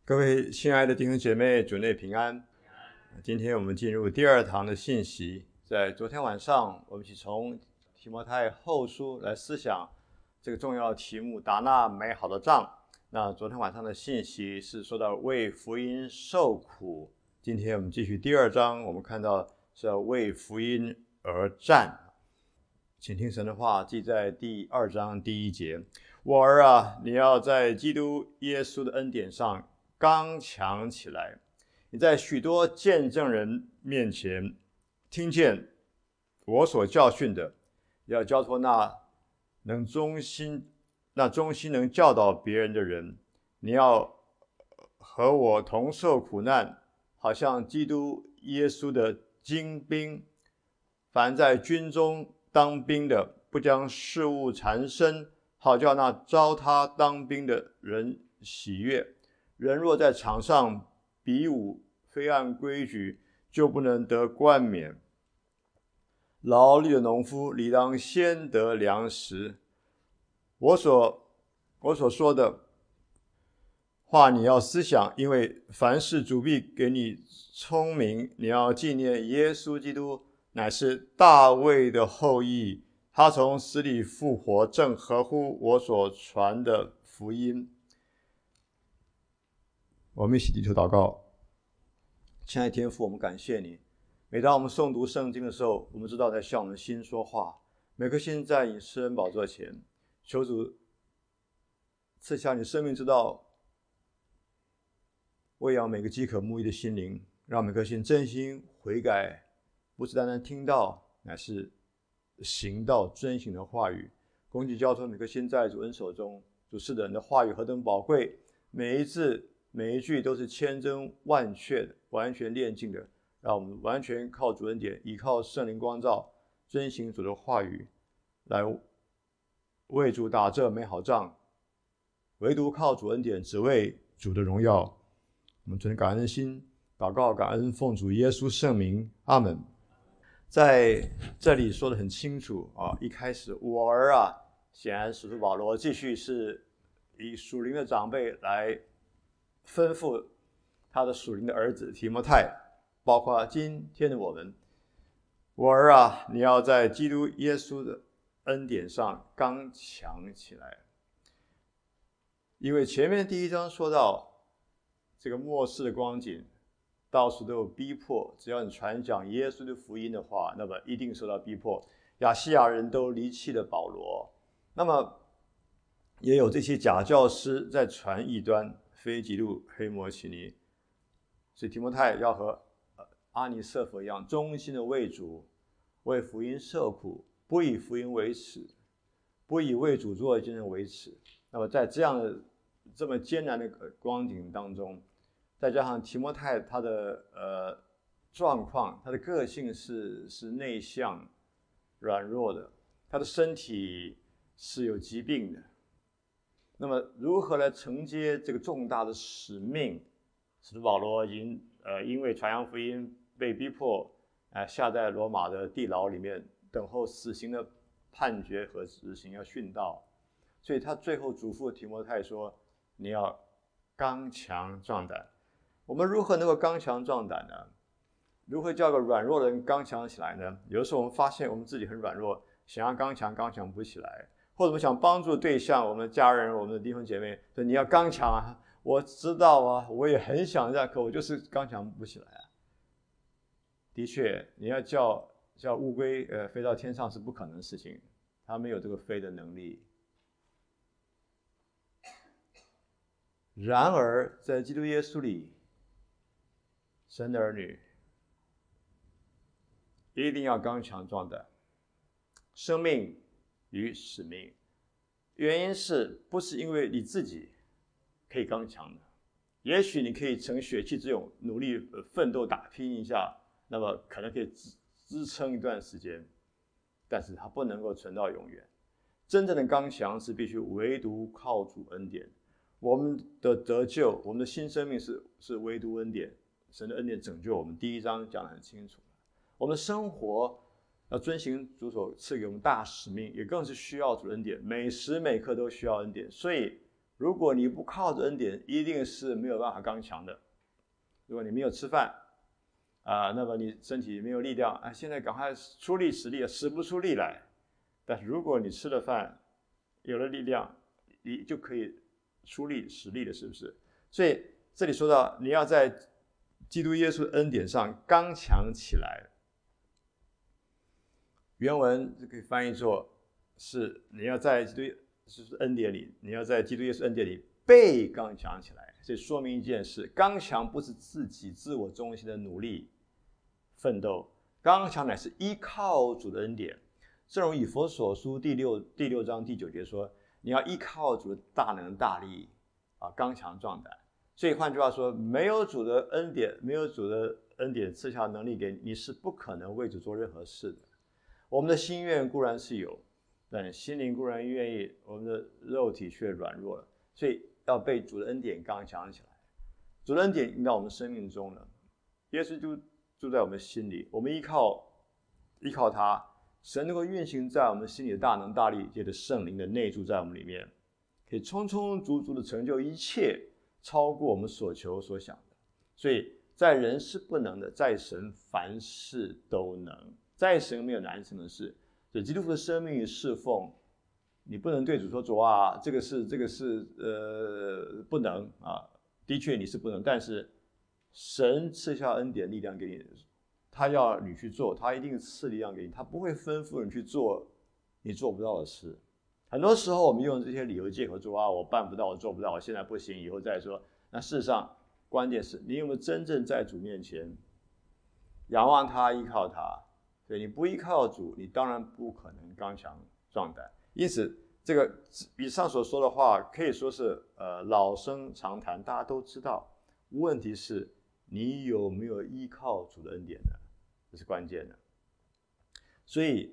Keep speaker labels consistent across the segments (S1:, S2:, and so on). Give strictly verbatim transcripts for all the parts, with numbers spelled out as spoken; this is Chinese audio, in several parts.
S1: 各位亲爱的弟兄姐妹，主内平安。今天我们进入第二堂的信息。在昨天晚上，我们一起从提摩太后书来思想这个重要的题目，打那美好的仗。那昨天晚上的信息是说到为福音受苦，今天我们继续第二章，我们看到是要为福音而战。请听神的话，记在第二章第一节：我儿啊，你要在基督耶稣的恩典上刚强起来。你在许多见证人面前听见我所教训的，要交托那能忠心、那忠心能教导别人的人。你要和我同受苦难，好像基督耶稣的精兵。凡在军中当兵的，不将事物缠身，好叫那招他当兵的人喜悦。人若在场上比武，非按规矩，就不能得冠冕。劳力的农夫理当先得粮食。我所我所说的话，你要思想，因为凡事主必给你聪明。你要纪念耶稣基督乃是大卫的后裔，他从死里复活，正合乎我所传的福音。我们一起低头祷告。亲爱的天父，我们感谢你。每当我们诵读圣经的时候，我们知道在向我们的心说话。每颗心在你施恩宝座前，求主赐下你生命之道，喂养每个饥渴慕义的心灵，让每颗心真心悔改，不是单单听到，乃是行到遵行的话语。恭敬交托每颗心在主恩手中。主，是的，你的话语何等宝贵，每一字每一句都是千真万确的，完全炼净的。让我们完全靠主恩典，依靠圣灵光照，遵行主的话语，来为主打这美好仗。唯独靠主恩典，只为主的荣耀。我们存感恩的心祷告，感恩奉主耶稣圣名，阿们。在这里说得很清楚啊，一开始我儿啊，显然使徒保罗继续是以属灵的长辈来吩咐他的属灵的儿子提摩太，包括今天的我们。我儿啊，你要在基督耶稣的恩典上刚强起来。因为前面第一章说到这个末世的光景，到处都有逼迫，只要你传讲耶稣的福音的话，那么一定受到逼迫。亚细亚人都离弃了保罗，那么也有这些假教师在传异端，非基督黑摩其尼。所以提摩太要和阿尼色弗一样，忠心的为主，为福音受苦，不以福音为耻，不以为主做的见证为耻。那么在这样的这么艰难的光景当中，再加上提摩太他的呃状况，他的个性是是内向、软弱的，他的身体是有疾病的。那么如何来承接这个重大的使命？使徒保罗已经呃因为传扬福音被逼迫，呃下在罗马的地牢里面，等候死刑的判决和执行，要殉道。所以他最后嘱咐提摩太说：“你要刚强壮胆。”我们如何能够刚强壮胆呢？如何叫个软弱的人刚强起来呢？有的时候我们发现我们自己很软弱，想要刚强，刚强不起来。或者我们想帮助对象，我们的家人、我们的弟兄姐妹，说你要刚强啊！我知道啊，我也很想这样，可我就是刚强不起来啊。的确，你要叫叫乌龟呃飞到天上是不可能的事情，它没有这个飞的能力。然而，在基督耶稣里，神的儿女一定要刚强壮胆，生命与使命。原因是不是因为你自己可以刚强的？也许你可以乘血气之勇，努力奋斗打拼一下，那么可能可以支支撑一段时间，但是它不能够存到永远。真正的刚强是必须唯独靠主恩典。我们的得救，我们的新生命是是唯独恩典，神的恩典拯救我们。第一章讲得很清楚。我们的生活要遵行主所赐给我们大使命，也更是需要主恩典，每时每刻都需要恩典。所以如果你不靠着恩典，一定是没有办法刚强的。如果你没有吃饭啊，那么你身体没有力量啊，现在赶快出力使力，使不出力来。但是如果你吃了饭，有了力量，你就可以出力使力了，是不是？所以这里说到，你要在基督耶稣的恩典上刚强起来。原文可以翻译作是你要在基督耶稣恩典里，你要在基督耶稣恩典里被刚强起来。这说明一件事：刚强不是自己自我中心的努力奋斗，刚强乃是依靠主的恩典。正如以弗所书第六第六章第九节说，你要依靠主的大能大力啊，刚强壮胆。所以换句话说，没有主的恩典，没有主的恩典赐下能力给你，你是不可能为主做任何事的。我们的心愿固然是有，但心灵固然愿意，我们的肉体却软弱了。所以要被主的恩典刚强起来。主的恩典进到我们生命中了，耶稣就住在我们心里，我们依靠依靠他，神能够运行在我们心里的大能大力，借着圣灵的内住在我们里面，可以充充足足的成就一切，超过我们所求所想的。所以在人是不能的，在神凡事都能。在神没有难成的事。所以基督徒的生命与侍奉，你不能对主说主啊，这个是这个是呃不能啊，的确你是不能，但是神赐下恩典力量给你，他要你去做，他一定赐力量给你，他不会吩咐你去做你做不到的事。很多时候我们用这些理由借口说啊，我办不到，我做不到，我现在不行，以后再说。那事实上，关键是你有没有真正在主面前仰望他，依靠他。所以你不依靠主，你当然不可能刚强壮胆。因此，这个以上所说的话可以说是呃老生常谈，大家都知道。问题是你有没有依靠主的恩典呢？这是关键的。所以，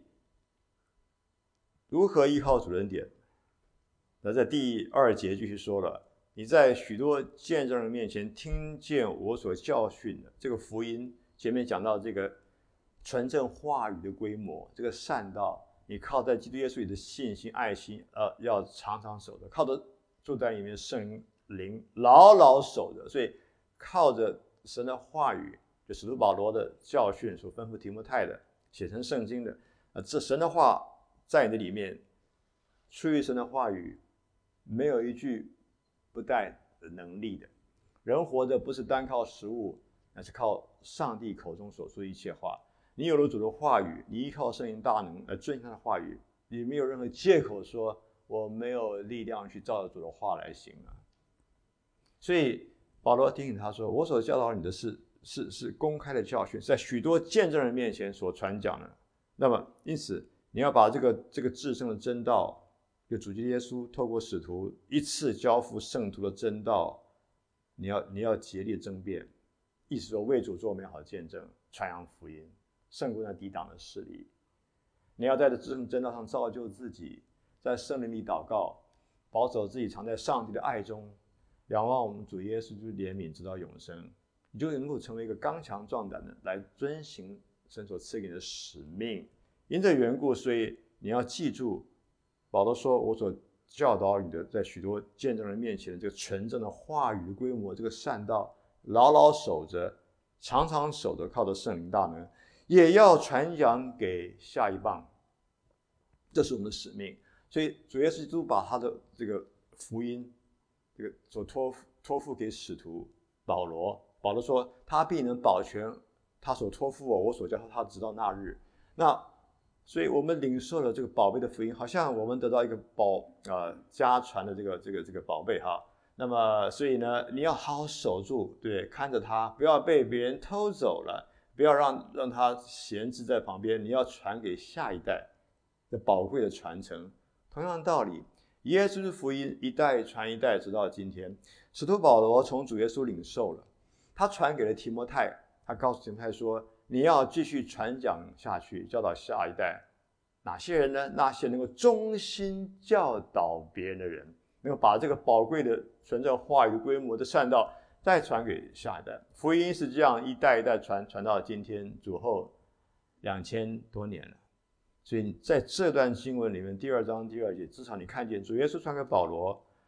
S1: 如何依靠主的恩典？那在第二节继续说了，你在许多见证人面前听见我所教训的这个福音，前面讲到这个纯正话语的规模，这个善道，你靠在基督耶稣里的信心、爱心，呃，要常常守着，靠着住在里面的圣灵牢牢守着。所以靠着神的话语，就使徒保罗的教训所吩咐提摩太的，写成圣经的，呃，这神的话在你的里面，出于神的话语，没有一句不带能力的。人活着不是单靠食物，乃是靠上帝口中所说的一切话。你有了主的话语，你依靠圣灵大能来遵行他的话语，你没有任何借口说我没有力量去照着主的话来行啊。所以保罗提醒他说，我所教导你的是是是公开的教训，在许多见证人面前所传讲的。那么因此你要把这个这个至圣的真道，就主基督耶稣透过使徒一次交付圣徒的真道，你要你要竭力争辩，意思说为主做美好见证，传扬福音，胜过那抵挡的势力。你要在这至圣真道上造就自己，在圣灵里祷告，保守自己藏在上帝的爱中，仰望我们主耶稣基督怜悯，直到永生。你就能够成为一个刚强壮胆的，来遵行神所赐给你的使命。因这缘故，所以你要记住，保罗说我所教导你的，在许多见证人面前的这个纯正的话语的规模，这个善道，牢牢守着，常常守着，靠着圣灵大能，也要传讲给下一棒。这是我们的使命。所以主耶稣基督把他的这个福音，这个所托付托付给使徒保罗。保罗说，他必能保全他所托付我，我所教他，直到那日。那所以我们领受了这个宝贝的福音，好像我们得到一个宝呃家传的这个这个这个宝贝哈。那么所以呢，你要好好守住，对，看着它，不要被别人偷走了，不要让让它闲置在旁边，你要传给下一代的宝贵的传承。同样的道理，耶稣的福音一代传一代，直到今天。使徒保罗从主耶稣领受了，他传给了提摩太，他告诉提摩太说，你要继续传讲下去，教导下一代。哪些人呢？那些能够忠心教导别人的人，能够把这个宝贵的纯正话语规模的善道再传给下一代。福音是这样一代一代传，传到今天主后两千多年了。所以在这段经文里面，第二章第二节，至少你看见主耶稣传给保罗，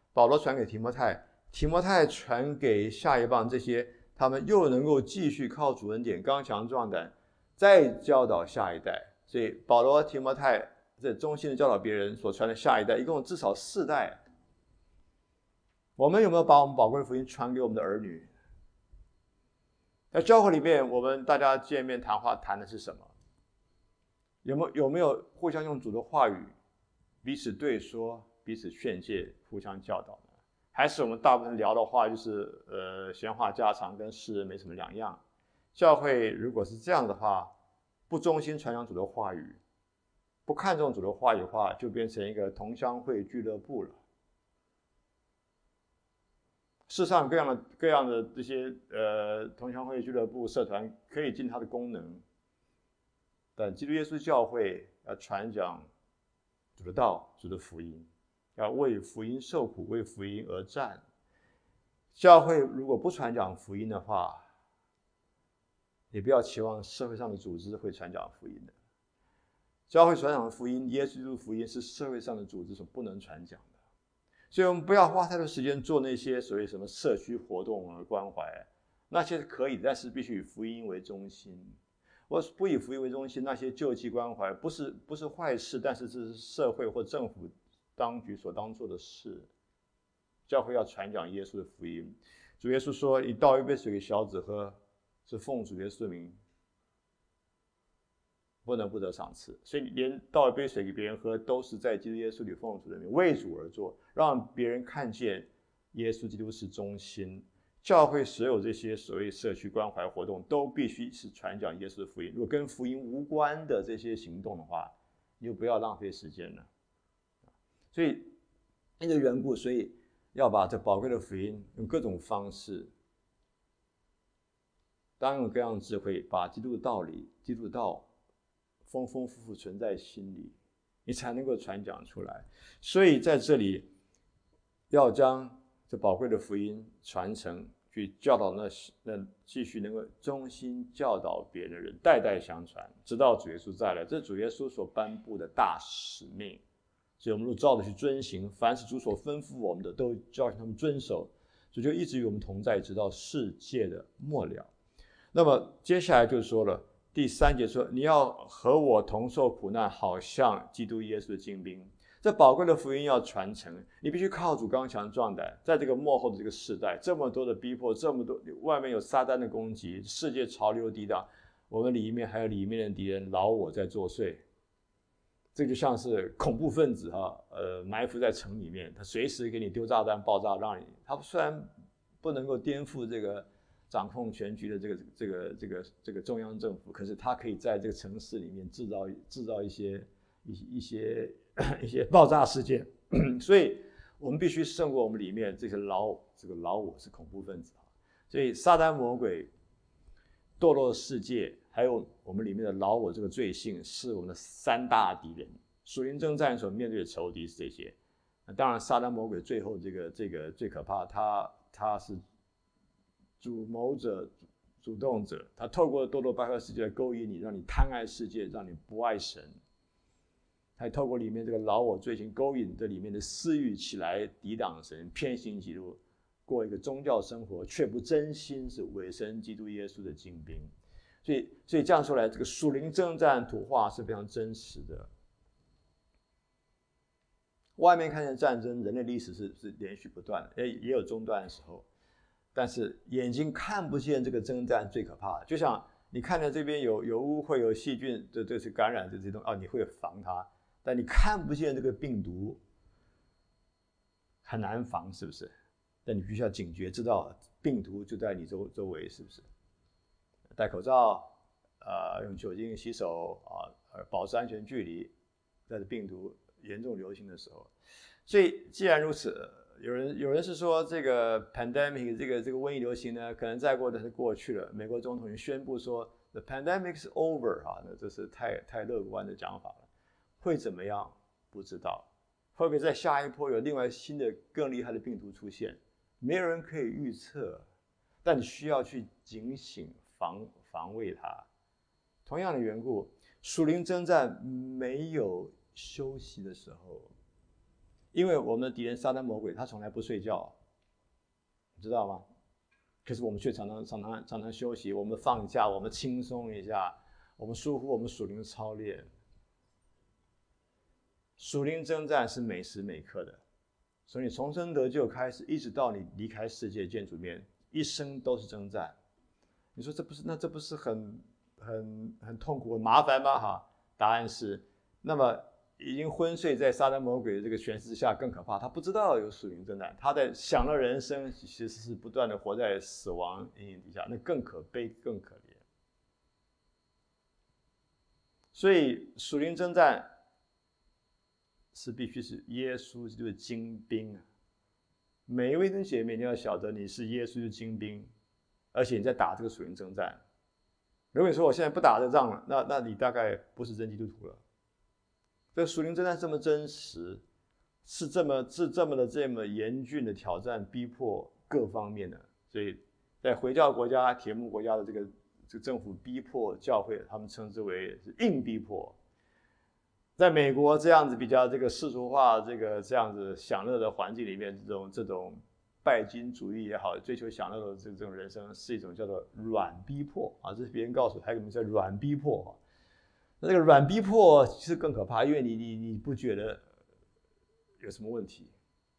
S1: 保罗传给提摩太，提摩太传给下一棒，这些他们又能够继续靠主恩典刚强壮胆，再教导下一代。所以保罗、提摩太这忠心的教导别人所传的下一代，一共至少四代。我们有没有把我们宝贵的福音传给我们的儿女？在教会里面，我们大家见面谈话谈的是什么？有没有有没有互相用主的话语彼此对说、彼此劝诫、互相教导呢？还是我们大部分聊的话就是呃闲话家常，跟世人没什么两样？教会如果是这样的话，不忠心传扬主的话语，不看重主的话语的话，就变成一个同乡会俱乐部了。世上各样的各样的这些呃同乡会俱乐部社团可以尽它的功能，但基督耶稣教会要传讲主的道、主的福音，要为福音受苦，为福音而战。教会如果不传讲福音的话，也不要期望社会上的组织会传讲福音的。教会传讲的福音，耶稣基督福音是社会上的组织所不能传讲的。所以我们不要花太多时间做那些所谓什么社区活动啊、关怀，那些是可以，但是必须以福音为中心。我不以福音为中心，那些救济关怀不是不是坏事，但是这是社会或政府当局所当做的事。教会要传讲耶稣的福音。主耶稣说：“你倒一杯水给小子喝，是奉主耶稣的名，不能不得赏赐。”所以连倒一杯水给别人喝，都是在基督耶稣里奉主的名，为主而做，让别人看见耶稣基督是中心。教会所有这些所谓社区关怀活动，都必须是传讲耶稣的福音。如果跟福音无关的这些行动的话，你就不要浪费时间了。所以因这缘故，所以要把这宝贵的福音用各种方式，当用各样的智慧，把基督的道理、基督的道丰丰富富存在心里，你才能够传讲出来。所以在这里要将这宝贵的福音传承，去教导那那继续能够忠心教导别人的人，代代相传，直到主耶稣再来。这是主耶稣所颁布的大使命。所以我们都照着去遵行，凡是主所吩咐我们的，都教他们遵守。主就一直与我们同在，直到世界的末了。那么接下来就说了，第三节说，你要和我同受苦难，好像基督耶稣的精兵。这宝贵的福音要传承，你必须靠主刚强壮胆。在这个末后的这个世代，这么多的逼迫，这么多外面有撒旦的攻击，世界潮流抵挡，我们里面还有里面的敌人老我在作祟。这就像是恐怖分子哈、啊，呃，埋伏在城里面，他随时给你丢炸弹、爆炸，让你他虽然不能够颠覆这个掌控全局的这个这个这个这个中央政府，可是他可以在这个城市里面制造制造一些一一些一些爆炸事件，所以我们必须胜过我们里面这些老这个老我是恐怖分子，所以撒旦魔鬼堕落的世界。还有我们里面的老我这个罪性，是我们的三大敌人。属灵征战所面对的仇敌是这些。当然，撒旦魔鬼最后这个这个最可怕，他他是主谋者、主动者，他透过堕落败坏世界来勾引你，让你贪爱世界，让你不爱神。还透过里面这个老我罪行勾引这里面的私欲起来抵挡神，偏行己路，过一个宗教生活，却不真心是委身基督耶稣的精兵。所以，所以这样说来，这个属灵征战图画是非常真实的。外面看见战争，人类历史是是连续不断的，也也有中断的时候，但是眼睛看不见这个征战最可怕的。就像你看见这边有有污秽、有细菌，这这是感染这些东西啊，你会防它，但你看不见这个病毒，很难防，是不是？但你必须要警觉，知道病毒就在你周周围，是不是？戴口罩，呃，用酒精洗手啊，保持安全距离，在病毒严重流行的时候。所以既然如此，有人有人是说这个 pandemic 这个这个瘟疫流行呢，可能再过的是过去了。美国总统已经宣布说 the pandemic is over 啊，那这是太太乐观的讲法了。会怎么样？不知道。会不会在下一波有另外新的更厉害的病毒出现？没有人可以预测，但你需要去警醒。防防卫它。同样的缘故，属灵征战没有休息的时候。 因为我们的敌人撒旦魔鬼他从来不睡觉，你知道吗？可是我们却常常常常常常休息，我们放假，我们轻松一下，我们疏忽我们属灵的操练。属灵征战是每时每刻的，从你重生得救开始，一直到你离开世界见主面，一生都是征战。你说这不是那这不是很很很痛苦很麻烦吗？哈，答案是，那么已经昏睡在撒旦魔鬼的这个权势下更可怕。他不知道有属灵征战，他在享乐人生，其实是不断的活在死亡阴影底下，那更可悲更可怜。所以属灵征战是必须是耶稣基督的精兵啊！每一位弟兄姐妹，你要晓得你是耶稣的精兵，而且你在打这个属灵征战。如果你说我现在不打这仗了，那那你大概不是真基督徒了。这个属灵征战这么真实，是这么是这么的这么严峻的挑战，逼迫各方面的。所以在回教国家、铁幕国家的这个这个政府逼迫教会，他们称之为是硬逼迫。在美国这样子比较这个世俗化、这个这样子享乐的环境里面，这种这种拜金主义也好，追求享乐的这种人生，是一种叫做软逼迫啊。这是别人告诉我，还有一个名字叫软逼迫。那这个软逼迫其实更可怕，因为你你你不觉得有什么问题。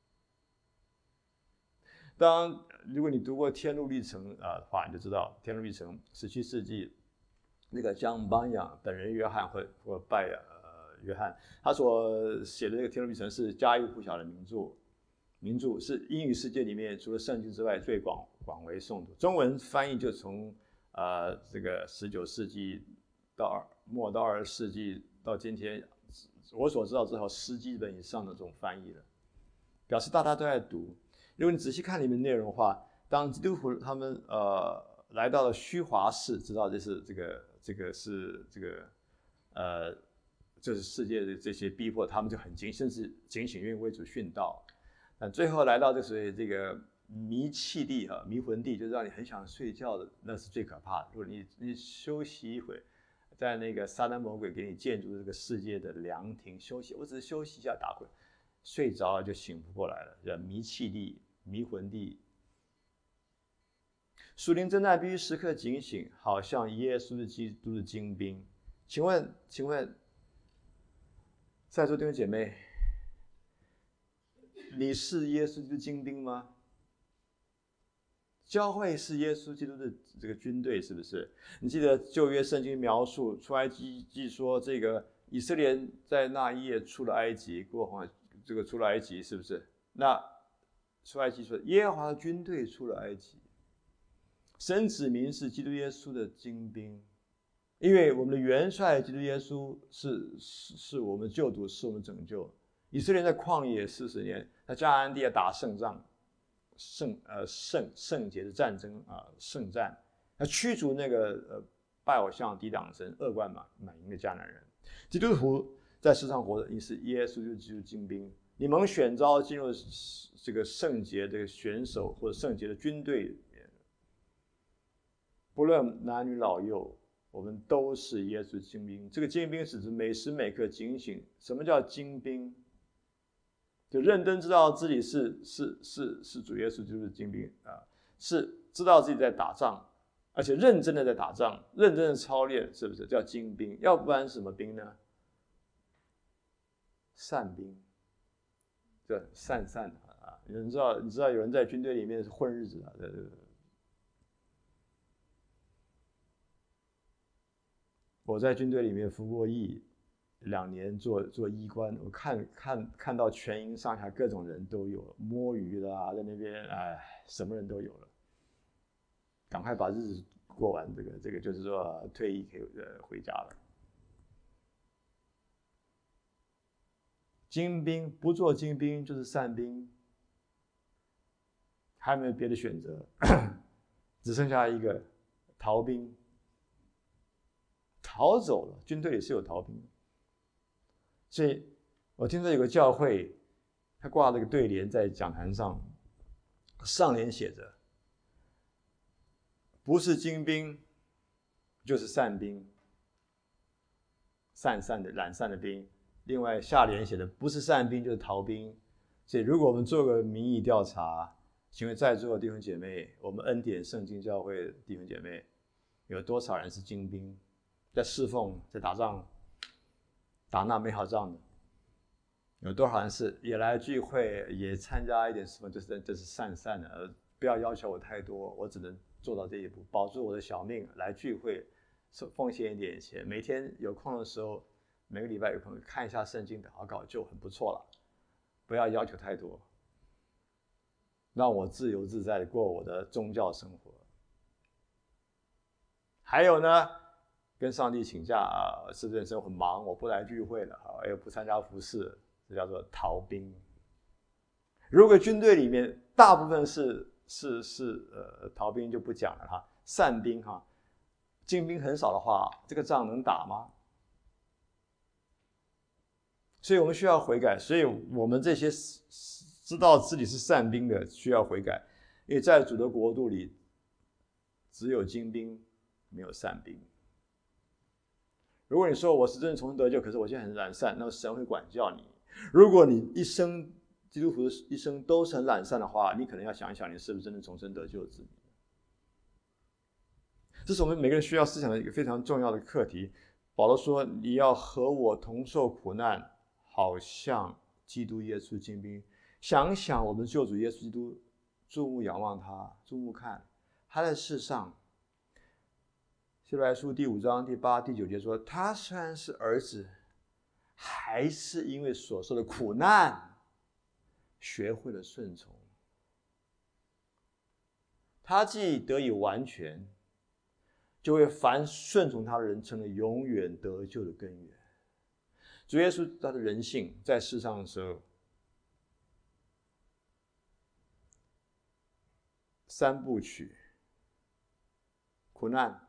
S1: 当然，如果你读过《天路历程》啊的话，你就知道《天路历程》十七世纪那个江邦扬本人约翰或或拜啊。约翰他所写的这个《天路历程》是家喻户晓的名著，名著是英语世界里面除了圣经之外最广广为诵读。中文翻译就从呃这个十九世纪到末到二十世纪到今天，我所知道至少十几本以上的这种翻译了，表示大家都在读。如果你仔细看里面内容的话，当基督徒他们呃来到了虚华市，知道这是这个这个是这个呃。这是世界的这些逼迫，他们就很警，甚至警醒，愿意为主殉道。但最后来到这所谓这个迷气地啊，迷魂地，就是让你很想睡觉的，那是最可怕的。如果你你休息一会，在那个撒旦魔鬼给你建筑这个世界的凉亭休息，我只是休息一下，打会睡着了就醒不过来了，叫迷气地、迷魂地。属灵征战必须时刻警醒，好像耶稣的基督的精兵。请问，请问？在座弟兄姐妹，你是耶稣基督精兵吗？教会是耶稣基督的这个军队，是不是？你记得旧约圣经描述出埃及记说，这个以色列人在那一夜出了埃及，过黄这个出了埃及，是不是？那出埃及说，耶和华的军队出了埃及，神指明是基督耶稣的精兵。因为我们的元帅基督耶稣是是是我们救主，是我们拯救。以色列在旷野四十年，在迦南地打胜仗，圣呃圣圣洁的战争啊、呃、圣战，他驱逐那个呃拜偶像、抵挡神、恶贯满满盈的迦南人。基督徒在世上活的，你是耶稣就是基督精兵，你蒙选召进入这个圣洁的选手或者圣洁的军队里面，不论男女老幼。我们都是耶稣精兵，这个精兵是指每时每刻警醒。什么叫精兵？就认真知道自己是是是是主耶稣就是精兵啊，是知道自己在打仗，而且认真的在打仗，认真的操练，是不是叫精兵？要不然是什么兵呢？散兵，对，散散的啊。你知道，你知道有人在军队里面是混日子啊，对对对。我在军队里面服过役，两年做做医官，我看看看到全营上下各种人都有了，摸鱼的啊，在那边哎，什么人都有了。赶快把日子过完，这个这个就是说退役可以呃回家了。精兵不做精兵就是散兵，还没有别的选择，只剩下一个逃兵。逃走了，军队里是有逃兵，所以我听说有个教会，他挂了个对联在讲坛上，上联写着：不是精兵，就是散兵，散散的懒散的兵。另外下联写的不是散兵就是逃兵， 所以，如果我们做个民意调查，请问在座的弟兄姐妹，我们恩典圣经教会的弟兄姐妹，有多少人是精兵，在侍奉、在打仗、打那美好仗的？有多少人是也来聚会，也参加一点什么，就是就是散散的，而不要要求我太多，我只能做到这一步，保住我的小命，来聚会，奉献一点钱，每天有空的时候，每个礼拜有空看一下圣经祷告就很不错了，不要要求太多，让我自由自在的过我的宗教生活。还有呢，跟上帝请假啊，是人生很忙，我不来聚会了，啊，又不参加服事，这叫做逃兵。如果军队里面大部分是是是呃逃兵就不讲了哈，散兵哈，精兵很少的话，这个仗能打吗？所以我们需要悔改，所以我们这些知道自己是散兵的需要悔改，因为在主的国度里，只有精兵，没有散兵。如果你说我是真的重生得救，可是我现在很懒散，那么神会管教你。如果你一生基督徒的一生都是很懒散的话，你可能要想一想，你是不是真的重生得救的子民？这是我们每个人需要思想的一个非常重要的课题。保罗说：“你要和我同受苦难，好像基督耶稣精兵。”想想我们救主耶稣基督，注目仰望他，注目看他在世上。希伯来书第五章第八、第九节说：“他虽然是儿子，还是因为所受的苦难，学会了顺从。他既得以完全，就为凡顺从他的人成了永远得救的根源。”主耶稣他的人性在世上的时候，三部曲：苦难、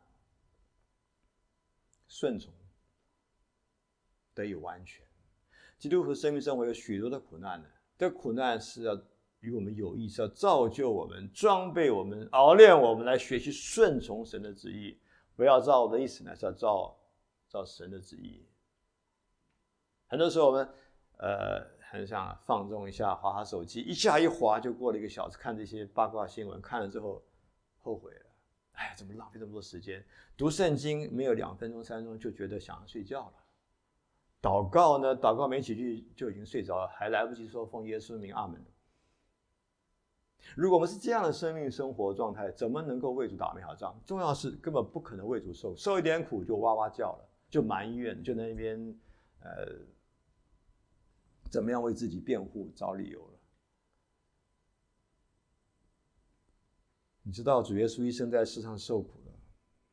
S1: 顺从，得以完全。基督徒生命生活有许多的苦难的，这苦难是要与我们有益，是要造就我们、装备我们、熬练我们，来学习顺从神的旨意，不要照我的意思，乃是要照照神的旨意。很多时候我们呃很想放纵一下，滑滑手机，一下一滑就过了一个小时，看这些八卦新闻，看了之后后悔了，哎，怎么浪费这么多时间？读圣经没有两分钟、三分钟就觉得想要睡觉了。祷告呢，祷告没几句就已经睡着了，还来不及说奉耶稣名阿门。如果我们是这样的生命生活状态，怎么能够为主打美好仗？重要是根本不可能为主受，受一点苦就哇哇叫了，就埋怨，就在那边呃，怎么样为自己辩护找理由了。你知道主耶稣一生在世上受苦了，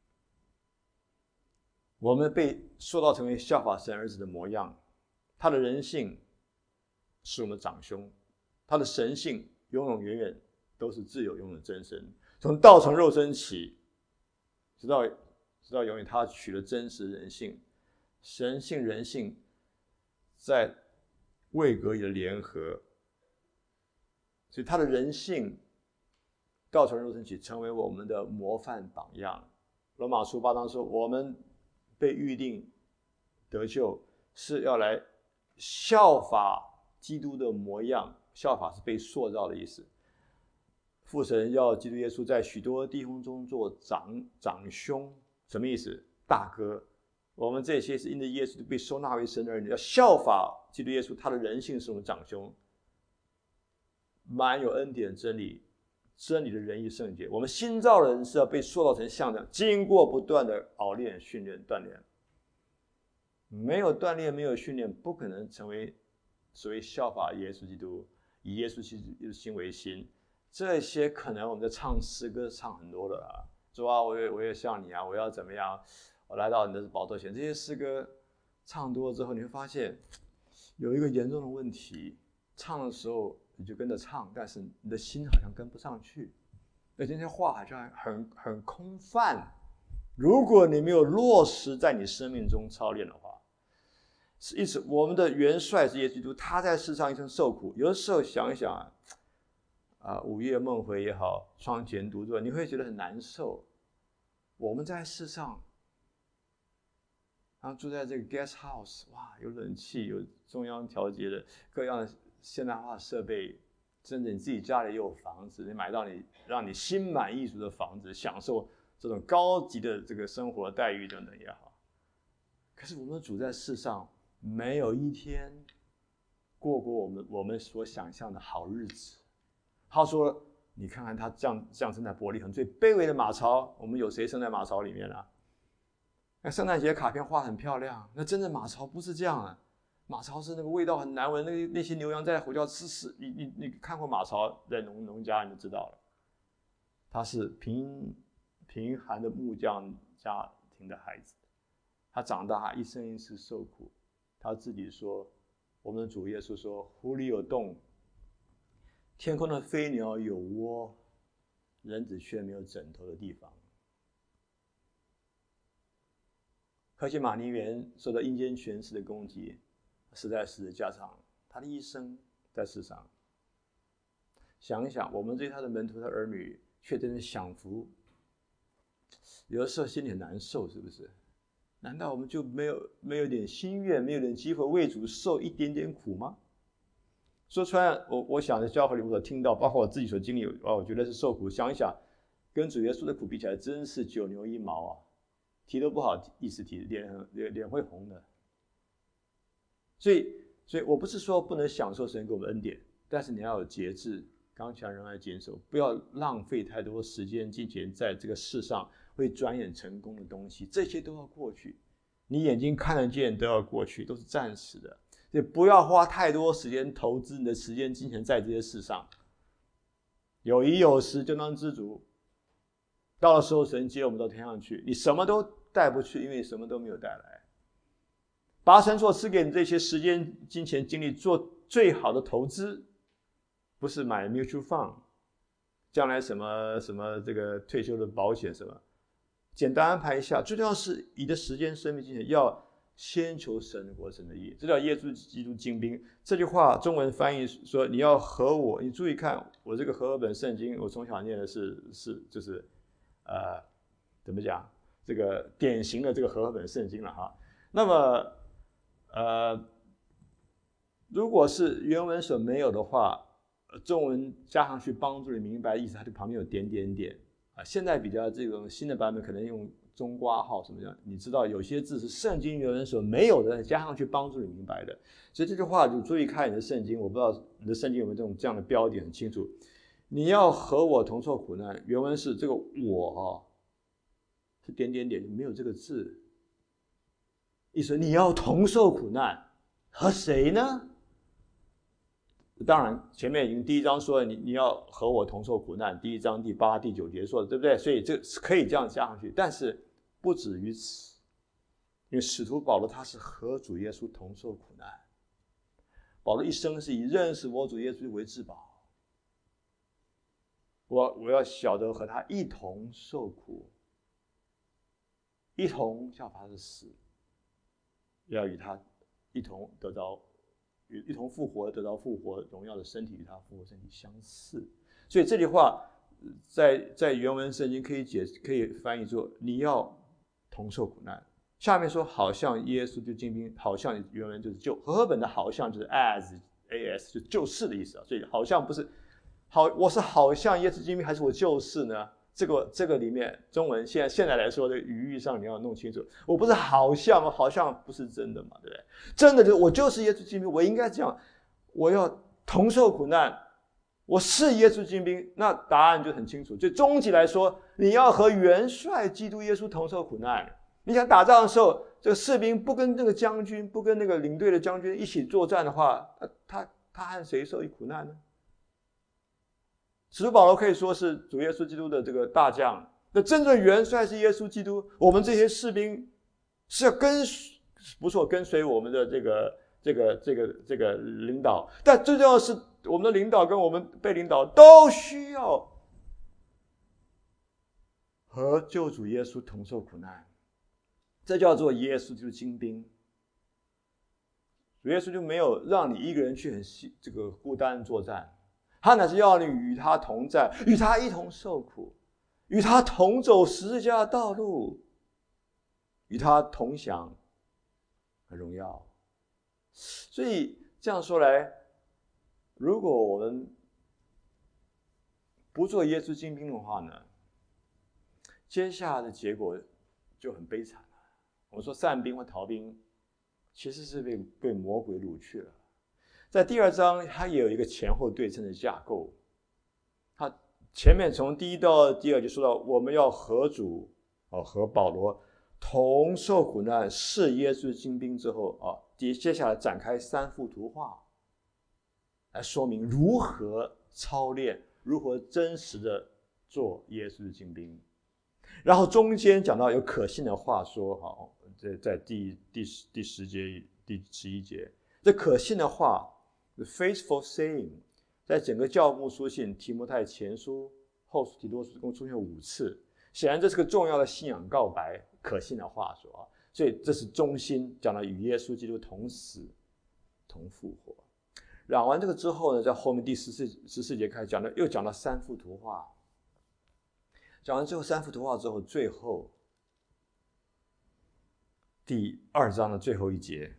S1: 我们被塑造成为效法神儿子的模样，他的人性是我们长兄，他的神性永永远远都是自有永远的真神。从道成肉身起，直到直到永远，他取了真实人性，神性人性在位格里的联合，所以他的人性道成肉身起，成为我们的模范榜样。罗马书八章说，我们被预定得救是要来效法基督的模样，效法是被塑造的意思。父神要基督耶稣在许多弟兄中做长长兄，什么意思？大哥。我们这些是因着耶稣被收纳为神的儿女，要效法基督耶稣，他的人性是我们长兄，满有恩典真理，真理的仁义圣洁。我们新造的人是要被塑造成像这样，经过不断的熬练、训练、锻炼。没有锻炼，没有训练，不可能成为所谓效法耶稣基督，以耶稣基督心为心。这些可能我们在唱诗歌唱很多的啊，主啊，我也我也像你啊，我要怎么样？我来到你的宝座前，这些诗歌唱多了之后，你会发现有一个严重的问题：唱的时候你就跟着唱，但是你的心好像跟不上去，而且那些话好像很很空泛。如果你没有落实在你生命中操练的话，是意思我们的元帅是耶稣基督，他在世上一生受苦。有的时候想一想啊，啊午夜梦回也好，窗前独坐，你会觉得很难受。我们在世上。然后住在这个 guest house， 哇，有冷气，有中央调节的各样的现代化设备，甚至你自己家里也有房子，你买到你让你心满意足的房子，享受这种高级的这个生活待遇等等也好。可是我们主在世上，没有一天过过我们我们所想象的好日子。他说：“你看看他降降生在伯利恒最卑微的马槽，我们有谁生在马槽里面啊？那圣诞节卡片画很漂亮，那真正马槽不是这样啊。马槽是那个味道很难闻，那个那些牛羊在吼叫吃屎。你你你看过马槽在农农家你就知道了，他是贫贫寒的木匠家庭的孩子。”他长大，一生一世受苦。他自己说：“我们的主耶稣说，湖里有洞，天空的飞鸟有窝，人子却没有枕头的地方。”何西马尼园受到阴间权势的攻击，实在是加上他的一生在世上。想一想，我们对他的门徒、他的儿女，却真的享福，有的时候心里很难受，是不是？难道我们就没有没有点心愿，没有点机会为主受一点点苦吗？说出来，我我想在教会里我所听到，包括我自己所经历，哦，我觉得是受苦。想一想，跟主耶稣的苦比起来，真是九牛一毛啊！提都不好意思提，脸脸脸会红的。所以，所以我不是说不能享受神给我们恩典，但是你要有节制，刚强仁爱坚守，不要浪费太多时间、金钱在这个世上会转眼成功的东西，这些都要过去。你眼睛看得见都要过去，都是暂时的。所以不要花太多时间投资你的时间、金钱在这些事上。有衣有食就当知足。到了时候，神接我们到天上去，你什么都带不去，因为你什么都没有带来。把神所赐给你这些时间、金钱、精力做最好的投资，不是买 mutual fund， 将来什么什么这个退休的保险什么，简单安排一下。最重要是你的时间、生命、金钱要先求神的国、神的义，这叫耶稣基督精兵。这句话中文翻译说：“你要和我。”你注意看，我这个和合本圣经，我从小念的是是就是，呃，怎么讲？这个典型的这个和合本圣经了哈。那么，呃，如果是原文所没有的话，中文加上去帮助你明白意思，它就旁边有点点点啊。现在比较这种新的版本可能用中括号什么样，你知道有些字是圣经原文所没有的，加上去帮助你明白的。所以这句话就注意看你的圣经，我不知道你的圣经有没有这种这样的标点很清楚。你要和我同受苦难，原文是这个我啊，是点点点，没有这个字。意思你要同受苦难，和谁呢？当然，前面已经第一章说了，你你要和我同受苦难，第一章第八、第九节说的，对不对？所以这可以这样加上去，但是不止于此，因为使徒保罗他是和主耶稣同受苦难，保罗一生是以认识我主耶稣为至宝，我我要晓得和他一同受苦，一同效法他的死，要与他一同得到。一同复活，得到复活荣耀的身体，与他复活身体相似。所以这句话在在原文圣经可以解可以翻译作你要同受苦难。下面说好像耶稣就精兵，好像原文就是就和合本的好像就是 as as 就就是的意思啊。所以好像不是好，我是好像耶稣精兵，还是我就是呢？这个这个里面中文现在现在来说的语义上你要弄清楚，我不是好像，好像不是真的嘛，对不对？真的就是我就是耶稣精兵，我应该这样，我要同受苦难，我是耶稣精兵，那答案就很清楚。就终极来说，你要和元帅基督耶稣同受苦难。你想打仗的时候，这个士兵不跟那个将军，不跟那个领队的将军一起作战的话，他他和谁受苦难呢？使徒保罗可以说是主耶稣基督的这个大将，那真正元帅是耶稣基督，我们这些士兵是要跟不错跟随我们的这个这个这个这个领导，但最重要的是我们的领导跟我们被领导都需要和救主耶稣同受苦难，这叫做耶稣基督精兵。主耶稣就没有让你一个人去很这个孤单作战。他乃是要你与他同在，与他一同受苦，与他同走十字架的道路，与他同享荣耀。所以这样说来， 如果我们不做耶稣精兵的话呢，接下来的结果就很悲惨了。我们说散兵或逃兵，其实是被被魔鬼掳去了。在第二章，它也有一个前后对称的架构。它前面从第一到第二就说到，我们要和主哦和保罗同受苦难，是耶稣精兵之后啊，接下来展开三幅图画，来说明如何操练，如何真实的做耶稣的精兵。然后中间讲到有可信的话说，好，在在第第第十节第十一节，这可信的话 ，the faithful saying， 在整个教牧书信提摩太前书、后书、提多书共出现五次，显然这是个重要的信仰告白，可信的话说啊，所以这是中心，讲到与耶稣基督同死、同复活。讲完这个之后呢，在后面第十四十四节开始讲到，又讲到三幅图画。讲完最后三幅图画之后，最后第二章的最后一节，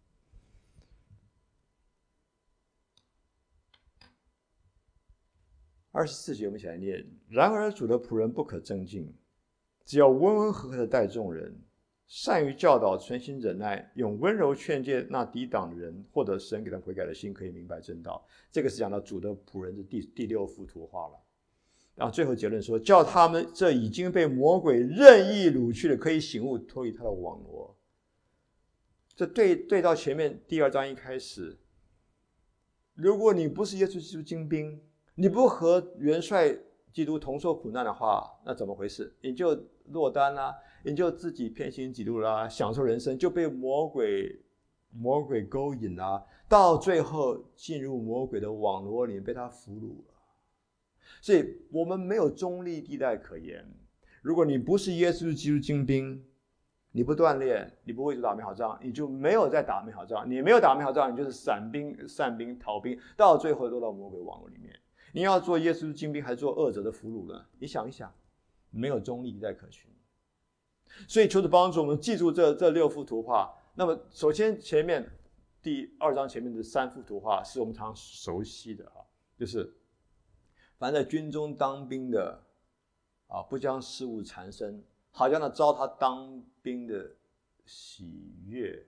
S1: 二十四节我们一起来念：然而主的仆人不可争竞，只要温温和和的待众人，善于教导，存心忍耐，用温柔劝诫那抵挡的人，获得神给他悔改的心，可以明白真道。这个是讲到主的仆人的第第六幅图画了。然后最后结论说，叫他们这已经被魔鬼任意掳去的，可以醒悟，脱离他的网罗。这对对到前面第二章一开始，如果你不是耶稣基督精兵，你不和元帅基督同受苦难的话，那怎么回事？你就落单啦、啊，你就自己偏行己路啦、啊，享受人生，就被魔鬼魔鬼勾引啦、啊，到最后进入魔鬼的网罗里，被他俘虏了。所以我们没有中立地带可言。如果你不是耶稣基督精兵，你不锻炼，你不为主打美好仗，你就没有在打美好仗。你没有打美好仗，你就是散兵、散兵、逃兵，到最后落到魔鬼网络里面。你要做耶稣精兵，还是做恶者的俘虏呢？你想一想，没有中立地带可循。所以求主帮助我们记住这这六幅图画。那么，首先前面第二章前面的三幅图画是我们常熟悉的啊，就是凡在军中当兵的啊，不将事物缠身，好叫他招他当兵的喜悦。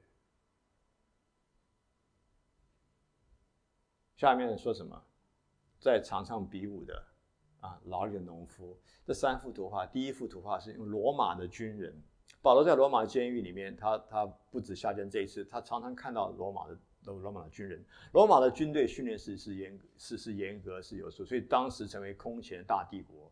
S1: 下面说什么？在场上比武的啊，劳力的农夫。这三幅图画，第一幅图画是用罗马的军人。保罗在罗马监狱里面，他他不止下监这一次，他常常看到罗马的罗马的军人。罗马的军队训练是是严是是严格是有素，所以当时成为空前大帝国。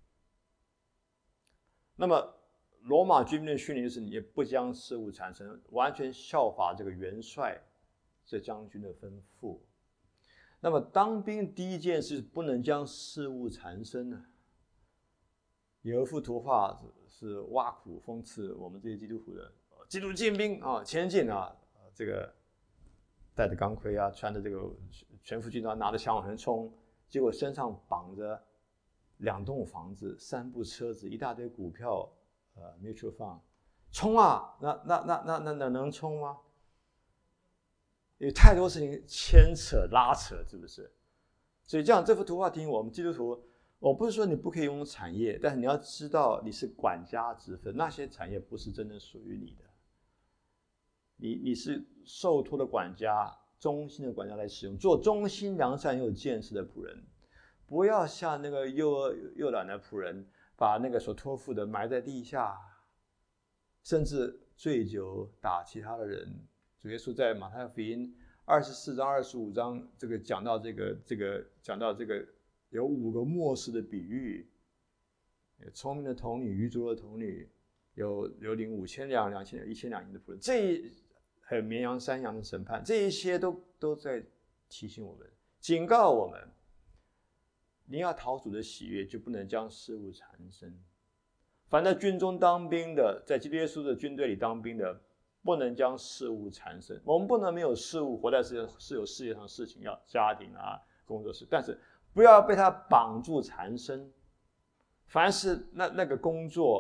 S1: 那么罗马军队训练就是你不将事物缠身，完全效法这个元帅这将军的吩咐。那么当兵第一件事不能将事物缠身呢。有一幅图画是挖苦讽刺我们这些基督徒的基督精兵啊，前进啊，这个带着钢盔啊，穿着这个全副军装，拿着枪往前冲，结果身上绑着两栋房子、三部车子、一大堆股票，呃 ，mutual fund， 冲啊！那那那那那那能冲吗？有太多事情牵扯拉扯，是不是？所以这样这幅图画提醒我们基督徒，我不是说你不可以拥有产业，但是你要知道你是管家之分，那些产业不是真正属于你的。你你是受托的管家，忠心的管家来使用，做忠心良善又有见识的仆人，不要像那个又饿又懒的仆人，把那个所托付的埋在地下，甚至醉酒打其他的人。主耶稣在马太福音二十四章、二十五章这个讲到这个这个讲到这个有五个末世的比喻，有聪明的童女、愚拙的童女，有有领五千两、两千两、一千两银的仆人，这一还有绵羊、山羊的审判，这一些都都在提醒我们、警告我们：你要讨主的喜悦，就不能将事物缠身。凡在军中当兵的，在基督耶稣的军队里当兵的，不能将事物缠身。我们不能没有事物，活在世界上是有世界上的事情，要家庭啊、工作室，但是不要被它绑住缠身。凡是那那个工作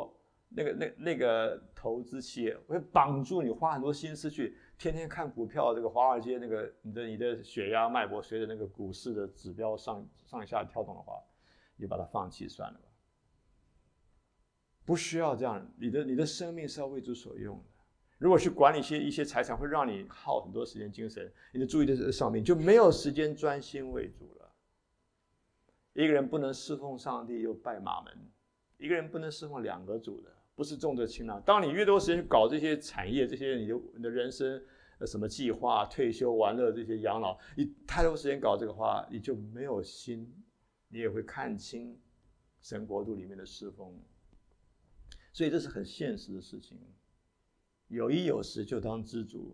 S1: 那个那那个投资企业会绑住你，花很多心思去天天看股票，这个华尔街那个你的你的血压脉搏随着那个股市的指标上上下跳动的话，你把它放弃算了吧。不需要这样，你的你的生命是要为主所用的。如果去管理一些一些财产，会让你耗很多时间精神，你的注意力在上面，就没有时间专心为主了。一个人不能侍奉上帝又拜马门，一个人不能侍奉两个主的，不是重则轻囊。当你越多时间去搞这些产业，这些你的你的人生呃什么计划、退休、玩乐这些养老，你太多时间搞这个话，你就没有心，你也会看清神国度里面的侍奉。所以这是很现实的事情。有衣有食就当知足，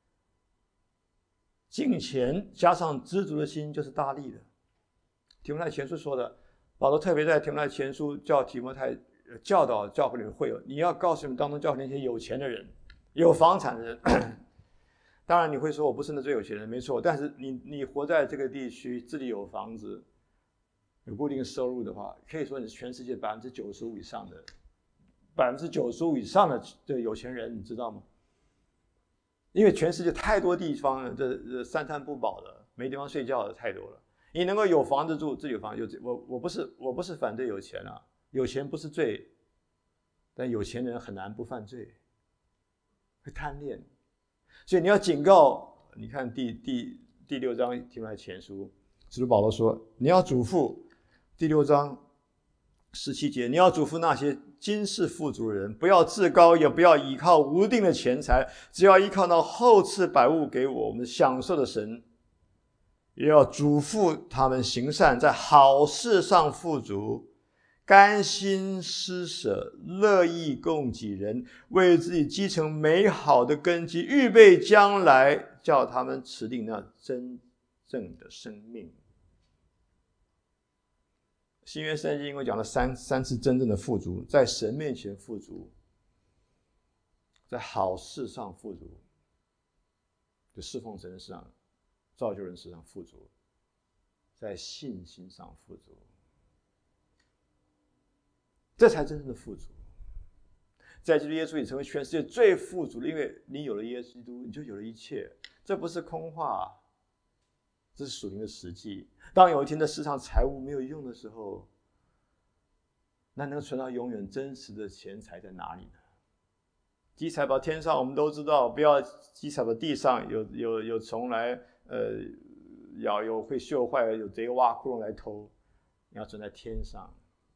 S1: 敬虔加上知足的心就是大利的。提摩太前书说的，保罗特别在提摩太前书叫提摩太教导教会里面会有，你要告诉你们当中教会那些有钱的人、有房产的人。当然你会说我不是那最有钱人，没错，但是你你活在这个地区，自己有房子、有固定收入的话，可以说你是全世界百分之九十五以上的。百分之九十五以上的这有钱人，你知道吗？因为全世界太多地方，这这三餐不饱的，没地方睡觉的太多了。你能够有房子住，自己有房子，我我不是我不是反对有钱啊，有钱不是罪，但有钱人很难不犯罪，会贪恋。所以你要警告，你看第第第六章提摩太前书，使徒保罗说，你要嘱咐第六章十七节，你要嘱咐那些今世富足的人，不要自高，也不要依靠无定的钱财，只要依靠那厚赐百物给我们享受的神。也要嘱咐他们行善，在好事上富足，甘心施舍，乐意供给人，为自己积成美好的根基，预备将来叫他们持定那真正的生命。新约圣经我讲了三三次真正的富足，在神面前富足，在好事上富足，就侍奉神的事上、造就人事上富足，在信心上富足，这才真正的富足。在基督耶稣里成为全世界最富足的，因为你有了耶稣基督，你就有了一切，这不是空话，这是属灵的实际。当有一天在世上财物没有用的时候，那能存到永远真实的钱财在哪里呢？积财宝天上我们都知道，不要积财宝地上，有有有虫来呃咬，有会锈坏，有贼挖窟窿来偷。你要存在天上。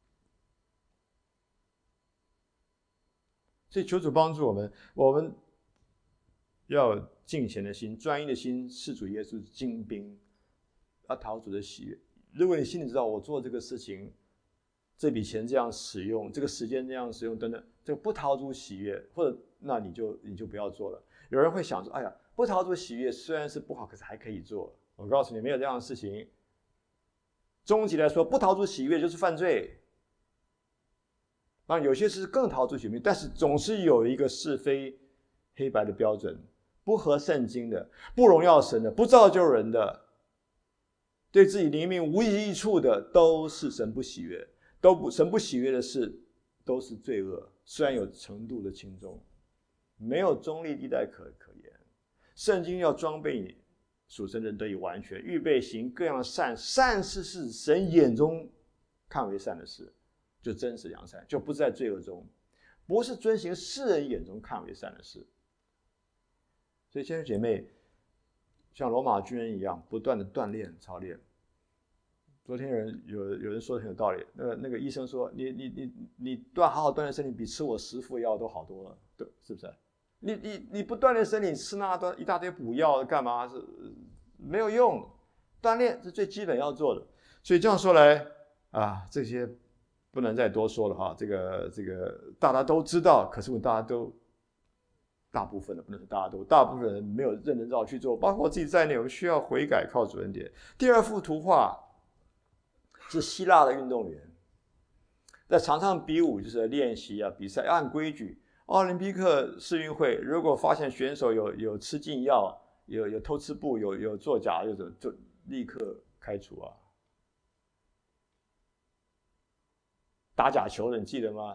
S1: 所以求主帮助我们，我们要有敬虔的心、专一的心，视主耶稣精兵，要讨主的喜悦。如果你心里知道我做这个事情，这笔钱这样使用，这个时间这样使用等等，这个不讨主喜悦，或者那你就你就不要做了。有人会想说，哎呀，不讨主喜悦虽然是不好，可是还可以做。我告诉你，没有这样的事情。终极来说，不讨主喜悦就是犯罪。当然有些事更讨主喜悦，但是总是有一个是非黑白的标准，不合圣经的，不荣耀神的，不造就人的，对自己灵命无益处的，都是神不喜悦。都不神不喜悦的事，都是罪恶。虽然有程度的轻重，没有中立地带可可言。圣经要装备你，属神人得以完全，预备行各样的善。善事是神眼中看为善的事，就真实良善，就不在罪恶中，不是遵行世人眼中看为善的事。所以，弟兄姐妹，像罗马军人一样，不断的锻炼操练。昨天有人有有人说的很有道理，那个那个医生说，你你你你锻好好锻炼身体，比吃我十副药都好多了，对，是不是？你你你不锻炼身体，吃那一大堆补药干嘛？是没有用。锻炼是最基本要做的。所以这样说来啊，这些不能再多说了哈。这个这个大家都知道，可是大家都大部分的不能说大家都，大部分人没有认真照去做，包括我自己在内，我们需要悔改，靠主恩典。第二幅图画是希腊的运动员在场上比武，就是练习啊比赛，按规矩。奥林匹克世运会如果发现选手有有吃禁药、有有偷吃布、有有作假，就就立刻开除啊。打假球的你记得吗？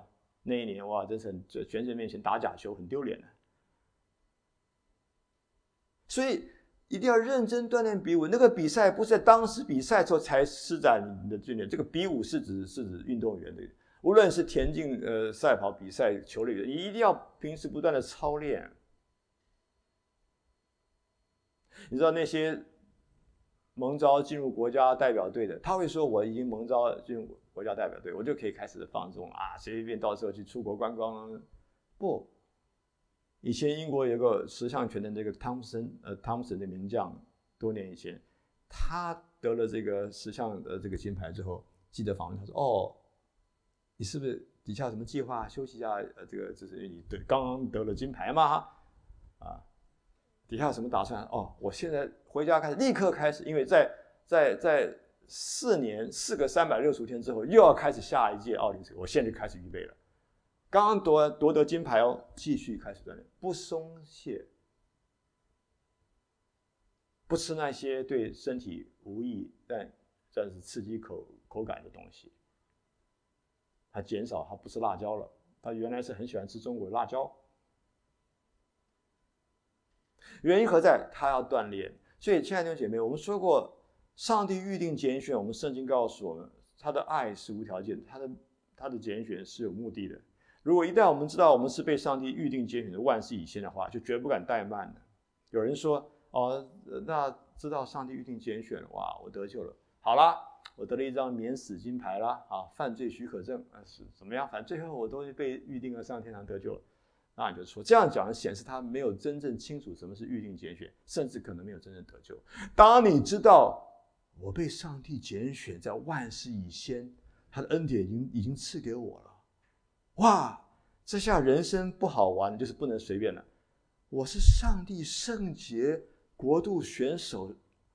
S1: 那一年哇，真是很全世界面前打假球，很丢脸的。所以一定要认真锻炼比武。那个比赛不是在当时比赛之后才施展你的训练，这个比武是指是指运动员的，无论是田径、呃赛跑比赛、球类，你一定要平时不断的操练。你知道那些蒙召进入国家代表队的，他会说我已经蒙召进入国家代表队，我就可以开始放纵啊，随便到时候去出国观光。不，以前英国有个十项全能的这个汤姆森，呃，汤姆森的名将，多年以前，他得了这个十项的这个金牌之后，记者访问他说：“哦，你是不是底下有什么计划？休息一下？呃，这个就是因为你得刚刚得了金牌嘛，啊。”底下有什么打算？哦，我现在回家开始，立刻开始，因为在在在四年四个三百六十五天之后，又要开始下一届奥林匹克，我现在就开始预备了。刚刚夺夺得金牌哦，继续开始锻炼，不松懈，不吃那些对身体无益但但是刺激口口感的东西。他减少，他不吃辣椒了，他原来是很喜欢吃中国辣椒。原因何在？他要锻炼。所以，亲爱的弟兄姐妹，我们说过，上帝预定拣选我们，圣经告诉我们，他的爱是无条件的，他的他的拣选是有目的的。如果一旦我们知道我们是被上帝预定拣选的万事以先的话，就绝不敢怠慢的。有人说：“哦，那知道上帝预定拣选，哇，我得救了，好啦，我得了一张免死金牌啦，啊，犯罪许可证啊，是怎么样？反正最后我都被预定了上天堂得救了。”那你就说，这样讲显示他没有真正清楚什么是预定拣选，甚至可能没有真正得救。当你知道我被上帝拣选，在万事以先，他的恩典已经已经赐给我了，哇，这下人生不好玩，就是不能随便了。我是上帝圣洁国度选手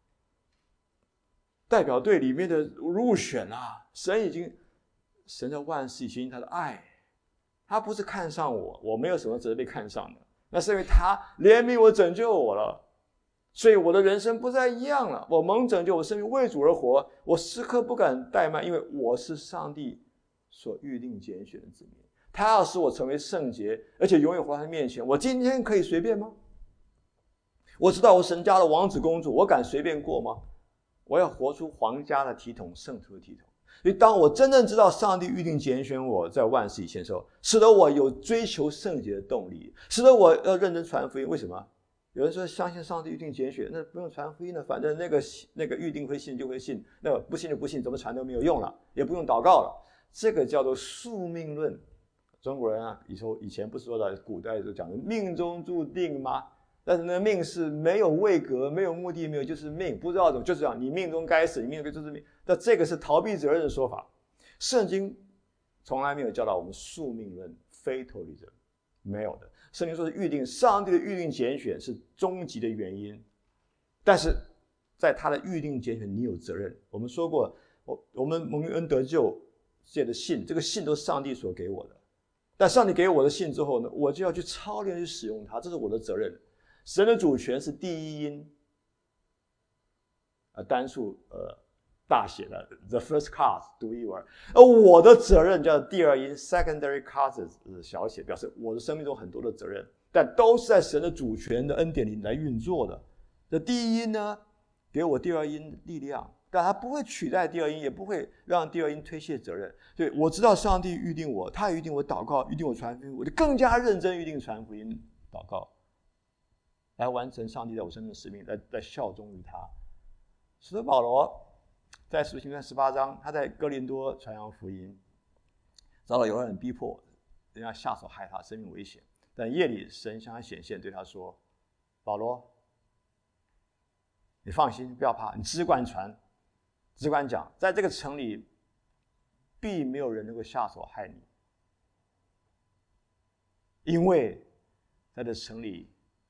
S1: 代表队里面的入选啊！神已经，神在万事以先，他的爱。他不是看上我，我没有什么值得被看上的，那是因为他怜悯我，拯救我了，所以我的人生不再一样了。我蒙拯救，我生命为主而活，我时刻不敢怠慢，因为我是上帝所预定拣选的子民。他要使我成为圣洁，而且永远活在他面前。我今天可以随便吗？我知道我神家的王子公主，我敢随便过吗？我要活出皇家的体统，圣徒的体统。所以当我真正知道上帝预定拣选我在万事以先的时候，使得我有追求圣洁的动力，使得我要认真传福音。为什么？有人说相信上帝预定拣选，那不用传福音了，反正那个那个预定会信就会信，那不信就不信，怎么传都没有用了，也不用祷告了。这个叫做宿命论。中国人啊，以后以前不是说的，古代就讲的命中注定吗？但是那个命是没有位格，没有目的，没有就是命，不知道怎么就是这样，你命中该死，你命中就是命。但这个是逃避责任的说法。圣经从来没有教导我们宿命论 fatalism， 没有的。圣经说是预定，上帝的预定拣选是终极的原因，但是在他的预定拣选，你有责任。我们说过，我我们蒙恩得救借的信，这个信都是上帝所给我的。但上帝给我的信之后呢，我就要去操练去使用它，这是我的责任。神的主权是第一音，呃，单数呃大写的 the first cause 独一无二，而我的责任叫第二音 secondary causes 小写，表示我的生命中很多的责任，但都是在神的主权的恩典里来运作的。这第一音呢，给我第二音力量，但它不会取代第二音，也不会让第二音推卸责任。所以我知道上帝预定我，他预定我祷告，预定我传福音，我就更加认真预定传福音祷告，来完成上帝在我生命的使命，来来效忠于他。使徒保罗在使徒行传十八章，他在哥林多传扬福音，遭到有人逼迫，人家下手害他，生命危险。但夜里神向他显现，对他说：“保罗，你放心，不要怕，你只管传，只管讲，在这个城里必没有人能够下手害你，因为在这城里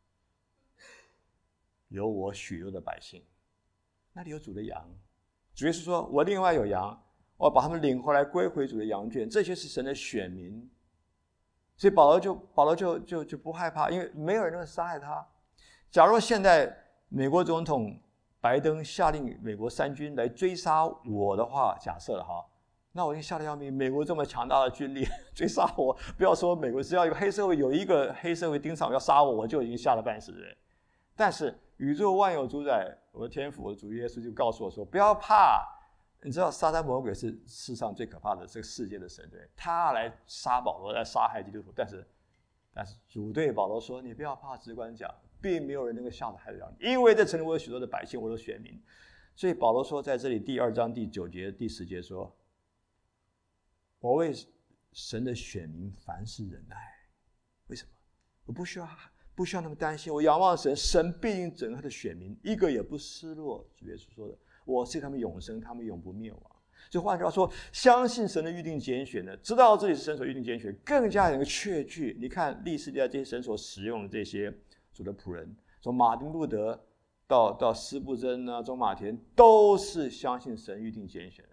S1: 有我许多的百姓，那里有主的羊。主耶稣说，我另外有羊，我把他们领回来归回主的羊圈，这些是神的选民。所以保罗就保罗就就就不害怕，因为没有人能杀害他。假如现在美国总统拜登下令美国三军来追杀我的话，假设了哈， 那我已经吓得要命。美国这么强大的军力追杀我，不要说美国，只要有黑社会有一个黑社会盯上要杀我，我就已经吓得半死人。但是宇宙万有主宰，我的天父，我的主耶稣就告诉我说：不要怕。你知道撒旦魔鬼是世上最可怕的这个世界的神，对，他来杀保罗，来杀害基督徒。但是，但是主对保罗说：你不要怕，只管讲，并没有人能够吓得害得了你，因为这成了我有许多的百姓，我的选民。所以保罗说，在这里第二章第九节、第十节说：我为神的选民凡事忍耐。为什么？我不需要不需要那么担心，我仰望神，神必定整他的选民，一个也不失落。主耶稣说的。我是他们永生，他们永不灭亡。所以换句话说，相信神的预定拣选的，知道自己是神所预定拣选，更加有一个确据。你看历史历代这些神所使用的这些主的仆人，从马丁路德到到司布真啊、中马田，都是相信神预定拣选的。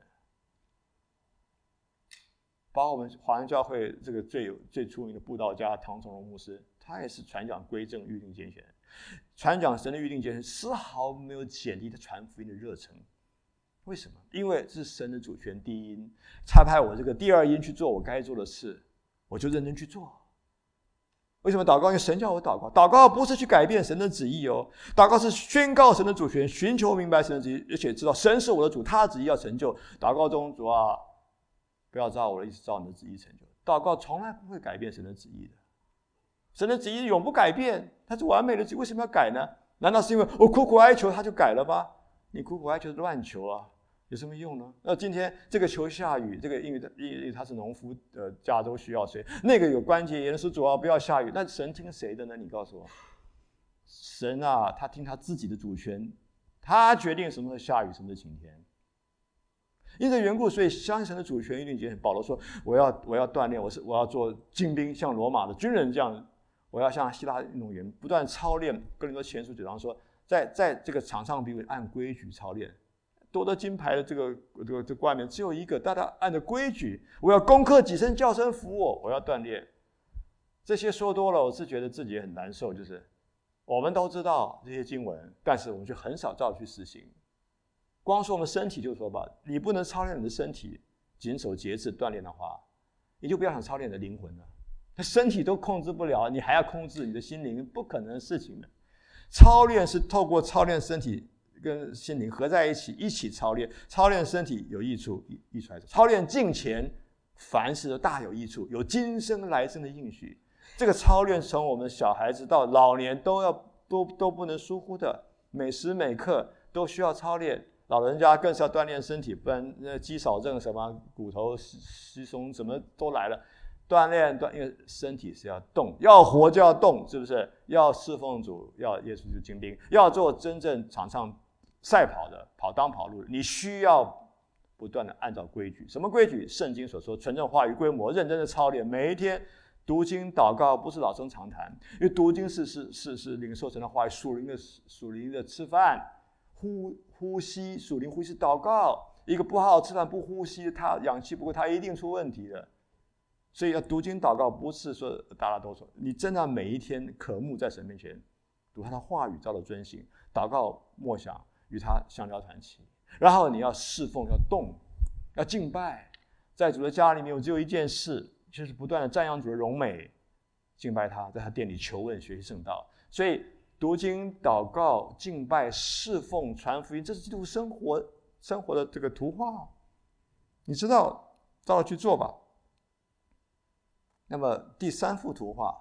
S1: 包括我们华人教会这个最有最出名的布道家唐崇荣牧师，他也是传讲归正预定拣选的。传讲神的预定拣选，丝毫没有减低他传福音的热忱。为什么？因为是神的主权第一因，差派我这个第二因去做我该做的事，我就认真去做。为什么祷告？因为神叫我祷告，祷告不是去改变神的旨意哦，祷告是宣告神的主权，寻求明白神的旨意，而且知道神是我的主，他的旨意要成就。祷告中，主啊，不要照我的意思，照你的旨意成就。祷告从来不会改变神的旨意的。神的旨意永不改变，它是完美的旨意，为什么要改呢？难道是因为我苦苦哀求他就改了吗？你苦苦哀求是乱求啊，有什么用呢？那今天这个求下雨，这个因为他因为他是农夫，呃，加州需要水，那个有关节炎，说主啊不要下雨，那神听谁的呢？你告诉我，神啊，他听他自己的主权，他决定什么时候下雨，什么时候晴天。因这缘故，所以相信神的主权预定拣选。保罗说：“我要我要锻炼，我是我要做精兵，像罗马的军人这样。我要像希腊运动员不断操练。”哥林多前书九章说，在在这个场上比武按规矩操练，夺得金牌的这个这个这冠冕只有一个，大家按照规矩。我要攻克己身，叫声服我，我要锻炼。这些说多了，我是觉得自己也很难受。就是我们都知道这些经文，但是我们却很少照去实行。光说我们身体就说吧，你不能操练你的身体，谨守节制锻炼的话，你就不要想操练你的灵魂了。他身体都控制不了，你还要控制你的心灵，不可能的事情的。操练是透过操练身体跟心灵合在一起，一起操练。操练身体有益处，益处来说，操练敬虔，凡事都大有益处，有今生来生的应许。这个操练从我们小孩子到老年都要都都不能疏忽的，每时每刻都需要操练。老人家更是要锻炼身体，不然那肌少症什么骨头稀松什么都来了。锻炼锻，因为身体是要动，要活就要动，是不是？要侍奉主，要耶稣就精兵，要做真正场上赛跑的，跑当跑路的，你需要不断的按照规矩。什么规矩？圣经所说，纯正话语规模，认真的操练，每一天读经祷告，不是老生常谈，因为读经是是是是领受神的话语，属灵的属灵的吃饭，呼呼吸，属灵呼吸祷告。一个不好好吃饭不呼吸，他氧气不够，他一定出问题的。所以要读经祷告，不是说大家都说，你真的每一天渴慕在神面前读他的话语，照着遵行，祷告默想，与他相交谈起。然后你要侍奉，要动，要敬拜。在主的家里面，我只有一件事，就是不断的赞扬主的荣美，敬拜他，在他店里求问学习圣道。所以读经祷告敬拜侍奉传福音，这是基督生活生活的这个图画，你知道，照着去做吧。那么第三幅图画，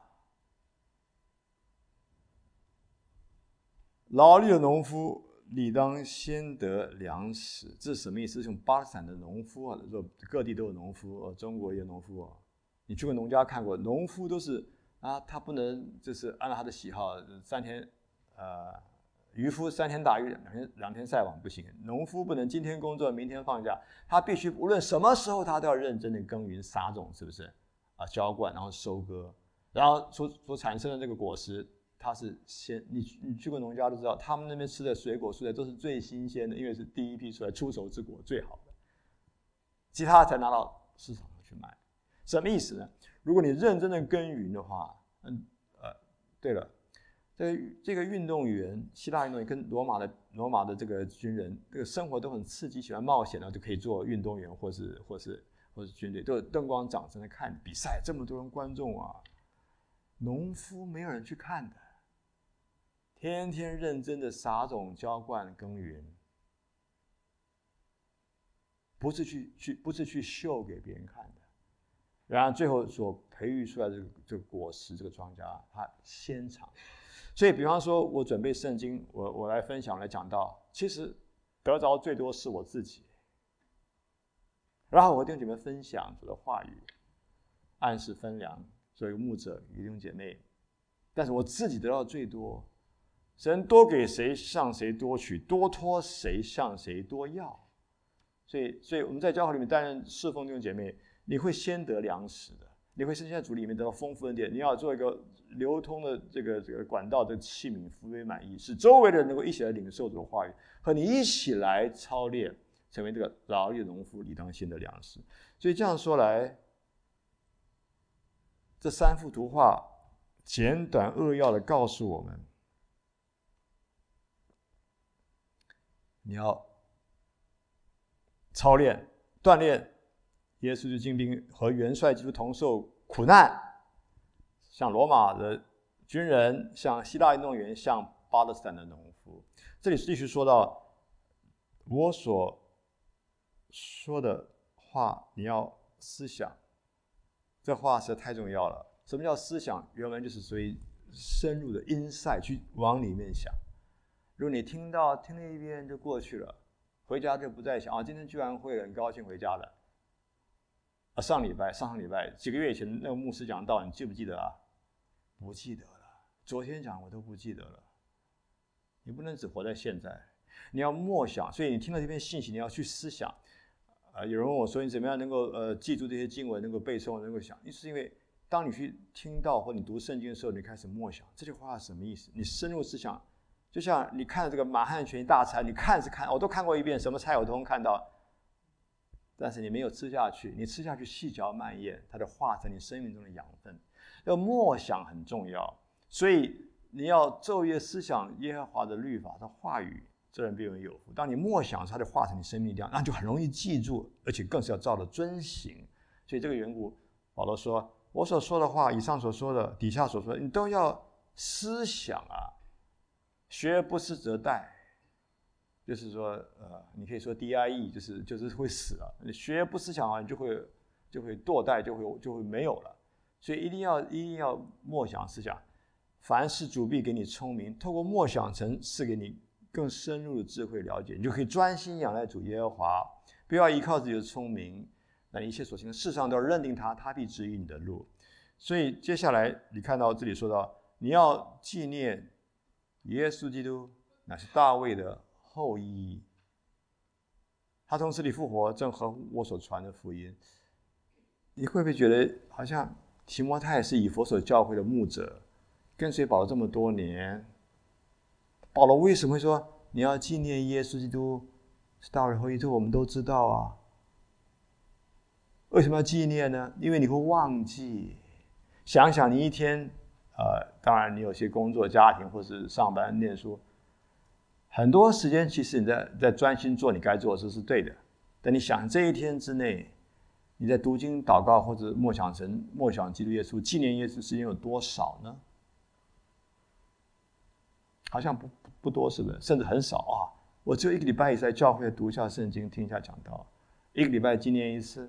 S1: 劳力的农夫理当先得粮食，这是什么意思？是用巴勒斯坦的农夫啊，各地都有农夫，中国也有农夫啊。你去过农家看过，农夫都是啊，他不能就是按照他的喜好，三天呃，渔夫三天打鱼两天两天晒网不行，农夫不能今天工作明天放假，他必须无论什么时候他都要认真的耕耘撒种，是不是？啊，浇灌，然后收割，然后所所产生的这个果实，它是先你你去过农家都知道，他们那边吃的水果蔬菜都是最新鲜的，因为是第一批出来出手之果最好的，其他才拿到市场上去卖。什么意思呢？如果你认真的耕耘的话，嗯呃，对了， 这个这个运动员，希腊运动员跟罗马的罗马的这个军人，这个生活都很刺激，喜欢冒险，然后就可以做运动员，或是或是或是军队，都有灯光掌声在看比赛，这么多人观众啊。农夫没有人去看的，天天认真的撒种、浇灌、耕耘，不是去去不是去秀给别人看的。然而最后所培育出来的这个这个果实，这个庄稼它鲜长。所以，比方说，我准备圣经，我我来分享来讲到，其实得着最多是我自己。然后我和弟兄姐妹分享主的话语，按时分粮，作为牧者与弟兄姐妹。但是我自己得到最多，神多给谁向谁多取，多托谁向谁多要。所以，所以我们在教会里面担任侍奉弟兄姐妹，你会先得粮食的，你会先在主里面得到丰富恩典。你要做一个流通的这个这个管道的器皿，福为满意，使周围的人能够一起来领受主的话语，和你一起来操练，成为这个劳力的农夫，理当先得粮食。所以这样说来，这三幅图画简短扼要的告诉我们，你要操练锻炼耶稣的精兵和元帅基督同受苦难，像罗马的军人，像希腊运动员，像巴勒斯坦的农夫。这里继续说到，我所说的话你要思想，这话实在太重要了。什么叫思想？原文就是属于深入的 insight， 去往里面想。如果你听到听了一遍就过去了，回家就不再想啊，今天聚完会了，很高兴回家了。啊，上礼拜、上上礼拜、几个月以前那个牧师讲道，你记不记得啊？不记得了。昨天讲我都不记得了。你不能只活在现在，你要默想。所以你听到这篇信息，你要去思想。呃，有人问我说，你怎么样能够呃记住这些经文，能够背诵，能够想？是因为当你去听到或你读圣经的时候，你开始默想这句话是什么意思，你深入思想。就像你看这个满汉全席大餐，你看是看，我都看过一遍，什么菜我都能看到。但是你没有吃下去，你吃下去细嚼慢咽，它就化成你生命中的养分。要默想很重要，所以你要昼夜思想耶和华的律法的话语，这人必为有福。当你默想，它就化成你生命力量，那就很容易记住，而且更是要照着遵行。所以这个缘故，保罗说：“我所说的话，以上所说的，底下所说的，你都要思想啊，学不思则殆。”就是说，呃，你可以说 D I E， 就是就是会死了。你学不思想啊，你就会就会堕代，就会就会没有了。所以一定要一定要默想思想。凡事主必给你聪明，透过默想曾赐给你更深入的智慧了解，你就可以专心仰赖主耶和华，不要依靠自己的聪明，那一切所行的事上都要认定他，他必指引你的路。所以接下来你看到这里说到，你要纪念耶稣基督乃是大卫的后裔，他从死里复活，正合乎我所传的福音。你会不会觉得好像提摩太是以弗所教会的牧者，跟随保罗这么多年？保罗为什么会说你要纪念耶稣基督是大卫的后裔？这我们都知道啊。为什么要纪念呢？因为你会忘记。想想你一天，呃，当然你有些工作、家庭或是上班、念书。很多时间其实你在在专心做你该做的事是对的，但你想这一天之内，你在读经、祷告或者默想神、默想基督耶稣、纪念耶稣时间有多少呢？好像不不多，是不是？甚至很少啊！我只有一个礼拜一次在教会读一下圣经，听一下讲道，一个礼拜纪念一次。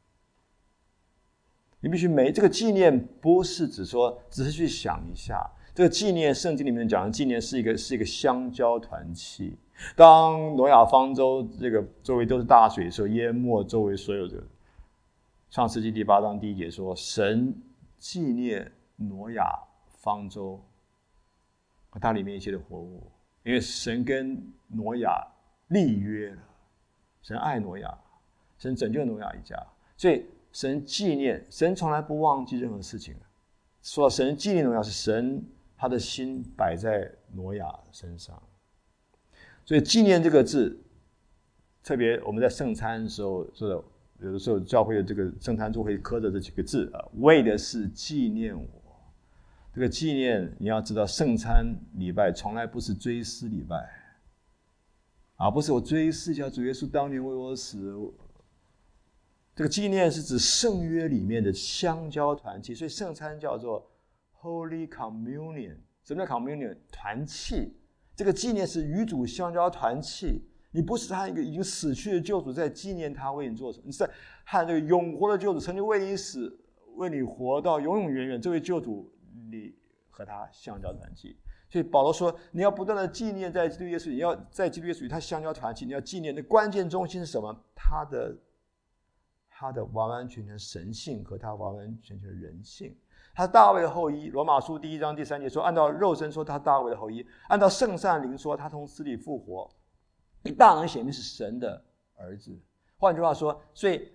S1: 你必须每这个纪念不是只说只是去想一下。这个纪念，圣经里面讲的纪念是一个是一个相交团契。当挪亚方舟这个周围都是大水的时候，淹没周围所有的。创世纪第八章第一节说，神纪念挪亚方舟和它里面一切的活物，因为神跟挪亚立约了，神爱挪亚，神拯救挪亚一家，所以神纪念，神从来不忘记任何事情。说到神纪念挪亚，是神他的心摆在挪亚身上，所以纪念这个字，特别我们在圣餐的时候说的，有的时候教会的这个圣餐桌会刻着这几个字啊，为的是纪念我。 这个纪念，你要知道，圣餐礼拜从来不是追思礼拜，而不是我追思一下主耶稣当年为我死。这个纪念是指圣约里面的相交团契，所以圣餐叫做 Holy Communion。什么叫 Communion？ 团契。这个纪念是与主相交团契，你不是他一个已经死去的救主在纪念他为你做什么，你是在和这个永活的救主曾经为你死，为你活到永永远远，这位救主你和他相交团契。所以保罗说，你要不断的纪念在基督耶稣，你要在基督耶稣与他相交团契，你要纪念的关键中心是什么？他的他的完完全全神性和他完完全全的人性。他是大卫的后裔，罗马书第一章第三节说，按照肉身说他是大卫的后裔，按照圣善灵说他从死里复活，你大能显明是神的儿子。换句话说，所以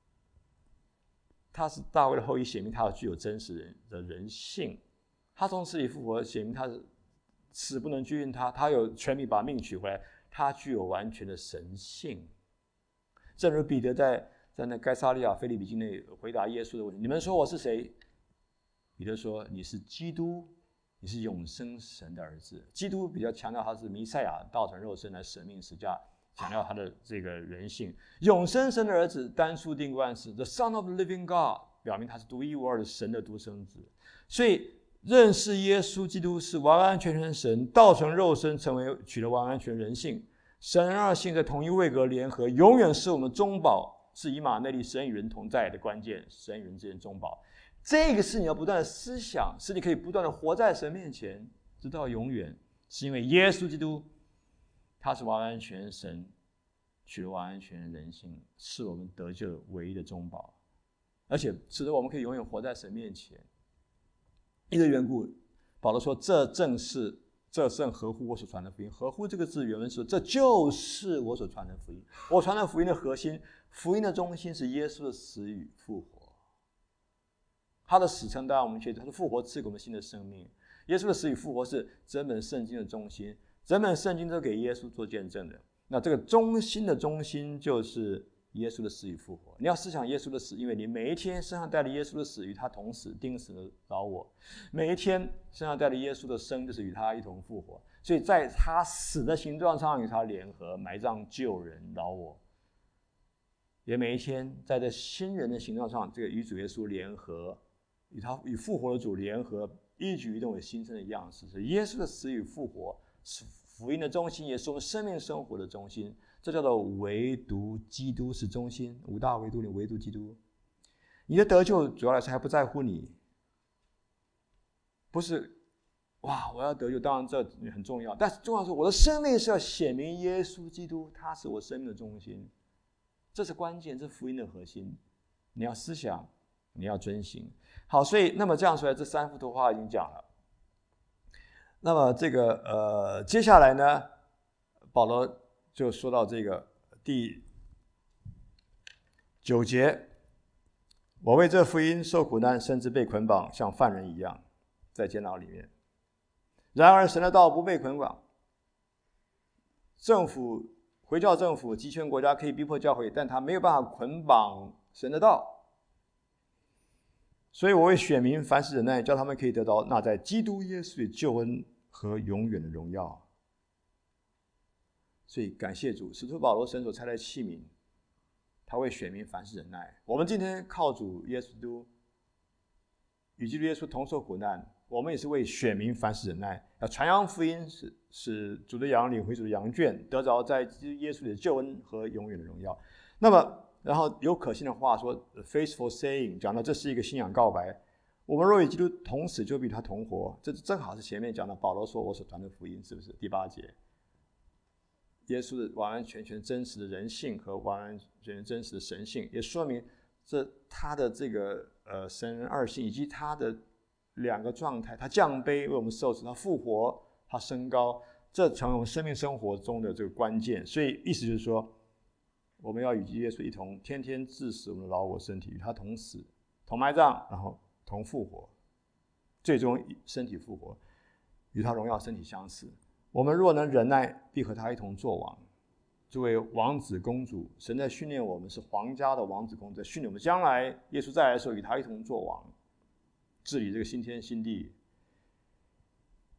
S1: 他是大卫的后裔，显明他具有真实的人性。他从死里复活，显明他是死不能拘禁他，他有权利把命取回来，他具有完全的神性。正如彼得在在那该撒利亚腓立比境内回答耶稣的问题：“你们说我是谁？”彼得说：“你是基督，你是永生神的儿子。”基督比较强调他是弥赛亚，道成肉身来舍命十架，强调他的这个人性。永生神的儿子，单数定冠词 ，the Son of the Living God， 表明他是独一无二的神的独生子。所以认识耶稣基督是完完全全神，道成肉身，成为取得完完全人性。神人二性在同一位格联合，永远是我们中保，是以马内利神与人同在的关键，神与人之间中保。这个是你要不断的思想，是你可以不断的活在神面前，直到永远。是因为耶稣基督，他是完完全神，取得完完全人性，是我们得救唯一的中保，而且使得我们可以永远活在神面前。因为缘故，保罗说：“这正是这正合乎我所传的福音。”合乎这个字原文说：“这就是我所传的福音。”我传的福音的核心，福音的中心是耶稣的死与复活。他的死称当然我们确定，他的复活赐给我们新的生命。耶稣的死与复活是整本圣经的中心，整本圣经都给耶稣做见证的。那这个中心的中心就是耶稣的死与复活。你要思想耶稣的死，因为你每一天身上带着耶稣的死，与他同死，钉死了老我；每一天身上带着耶稣的生，就是与他一同复活。所以在他死的形状上与他联合，埋葬旧人老我；也每一天在这新人的形状上，这个与主耶稣联合。与他与复活的主联合，一举一动为新生的样式。是耶稣的死与复活是福音的中心，也是我们生命生活的中心。这叫做唯独基督是中心，五大唯独里唯独基督。你的得救主要来说还不在乎你，不是哇我要得救，当然这很重要，但是重要是我的生命是要显明耶稣基督，他是我生命的中心，这是关键，这是福音的核心。你要思想，你要遵行。好，所以那么这样说来，这三幅图画已经讲了。那么这个呃，接下来呢，保罗就说到这个第九节：我为这福音受苦难，甚至被捆绑，像犯人一样，在监牢里面。然而神的道不被捆绑，政府回教政府集权国家可以逼迫教会，但他没有办法捆绑神的道。所以我为选民凡事忍耐，叫他们可以得到那在基督耶稣里救恩和永远的荣耀。所以感谢主，使徒保罗神所差来器皿，他为选民凡事忍耐。我们今天靠主耶稣基督与基督耶稣同受苦难，我们也是为选民凡事忍耐，要传扬福音，使使主的羊领回主的羊圈，得着在基督耶稣里的救恩和永远的荣耀。那么然后有可信的话说 faithful saying， 讲到这是一个信仰告白。我们若与基督同死，就必与他同活。这正好是前面讲的保罗说我所传的福音，是不是？第八节，耶稣的完完全全真实的人性和完完全全真实的神性，也说明这他的这个呃神人二性以及他的两个状态，他降卑为我们受死，他复活，他升高，这成为我们生命生活中的这个关键。所以意思就是说，我们要与耶稣一同，天天治死我们的老我身体，与他同死、同埋葬，然后同复活，最终身体复活，与他荣耀身体相似。我们若能忍耐，必和他一同作王。作为王子公主，神在训练我们，是皇家的王子公主，在训练我们，将来耶稣再来的时候，与他一同作王，治理这个新天新地。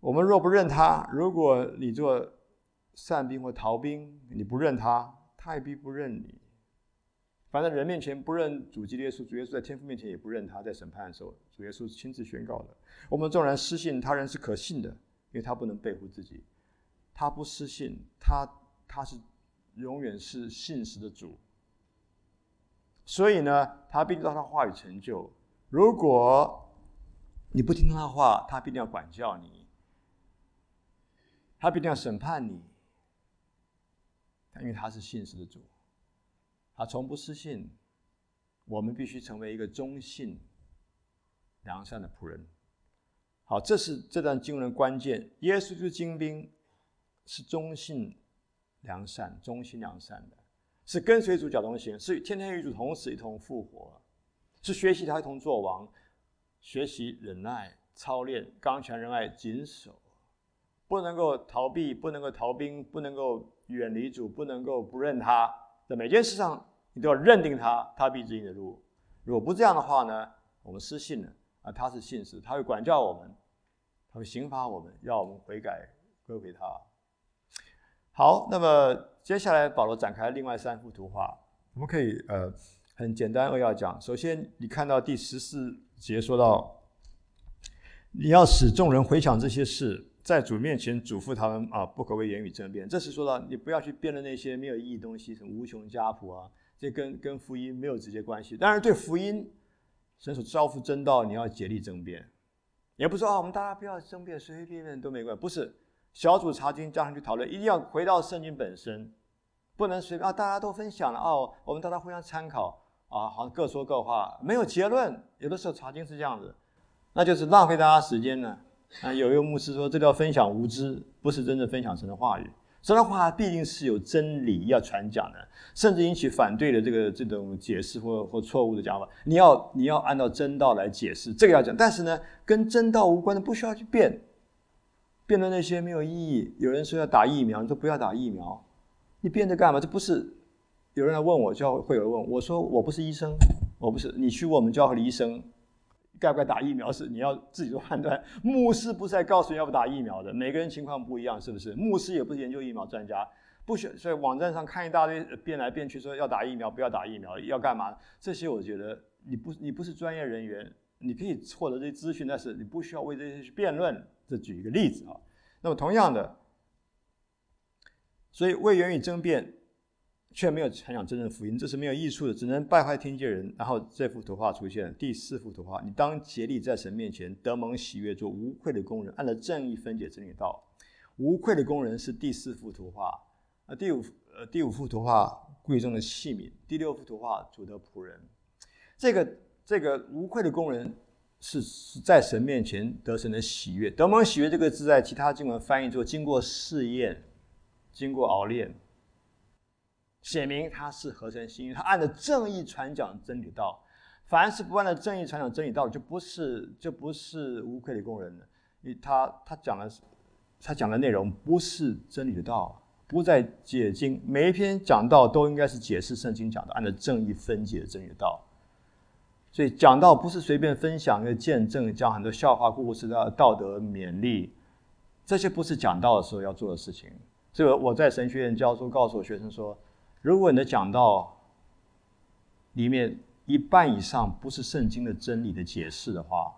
S1: 我们若不认他，如果你做善兵或逃兵，你不认他，他也必不认你。反正人面前不认主基督耶稣，主耶稣在天父面前也不认他。在审判的时候，主耶稣亲自宣告的：我们纵然失信，他人是可信的，因为他不能背负自己。他不失信，他他是永远是信实的主。所以呢，他必定让他话语成就。如果你不听他的话，他必定要管教你，他必定要审判你，因为他是信实的主。他从不失信，我们必须成为一个忠信、良善的仆人。好，这是这段经文的关键。耶稣就是精兵，是忠信、良善、忠心良善的，是跟随主脚同行，是天天与主同死，一同复活，是学习他一同作王，学习忍耐、操练、刚强仁爱、谨守，不能够逃避，不能够逃兵，不能够远离主，不能够不认他。在每件事上，你都要认定他，他必指引你的路。如果不这样的话呢，我们失信了啊！他是信实，他会管教我们，他会刑罚我们，要我们悔改归回他。好，那么接下来保罗展开另外三幅图画，我们可以呃很简单扼要讲。首先，你看到第十四节说到，你要使众人回想这些事，在主面前嘱咐他们啊，不可为言语争辩。这是说到你不要去辩论那些没有意义的东西，什么无穷家谱啊，这跟跟福音没有直接关系。当然，对福音神所招付真道，你要竭力争辩，也不是说啊，我们大家不要争辩，随随便便都没关系。不是小组查经加上去讨论，一定要回到圣经本身，不能随便啊，大家都分享了哦，我们大家互相参考啊，好像各说各话，没有结论。有的时候查经是这样子，那就是浪费大家时间呢。啊，有一个牧师说，这叫分享无知，不是真正分享神的话语。神的话必定是有真理要传讲的，甚至引起反对的这个这种解释或或错误的讲法，你要你要按照真道来解释，这个要讲。但是呢，跟真道无关的不需要去辩，辩论那些没有意义。有人说要打疫苗，你说不要打疫苗，你辩这干嘛？这不是有人来问我，教会有人问我说，我不是医生，我不是，你去问我们教会的医生。该不该打疫苗是你要自己做判断，牧师不是来告诉你要不打疫苗的，每个人情况不一样，是不是？牧师也不是研究疫苗专家，不需所以网站上看一大堆变来变去，说要打疫苗不要打疫苗，要干嘛？这些我觉得你不你不是专业人员，你可以获得这些资讯，但是你不需要为这些去辩论。这举一个例子啊。那么同样的，所以为言语争辩，却没有传讲真正福音，这是没有益处的，只能败坏听见人。然后这幅图画出现，第四幅图画，你当竭力在神面前得蒙喜悦，做无愧的工人，按照正义分解真理道。无愧的工人是第四幅图画。呃、第五呃第五幅图画，贵重的器皿。第六幅图画，主的仆人。这个这个无愧的工人是是在神面前得神的喜悦。得蒙喜悦这个字在其他经文翻译作经过试验，经过熬炼。写明他是合神心意，他按着正义传讲真理道。凡是不按照正义传讲真理道，就不是就不是无愧的工人了。因为他他讲的他讲的内容不是真理的道，不在解经。每一篇讲道都应该是解释圣经讲的，按照正义分解真理的道。所以讲道不是随便分享一个见证，讲很多笑话故事的道德勉励，这些不是讲道的时候要做的事情。所以我在神学院教书，告诉我学生说，如果你的讲道里面一半以上不是圣经的真理的解释的话，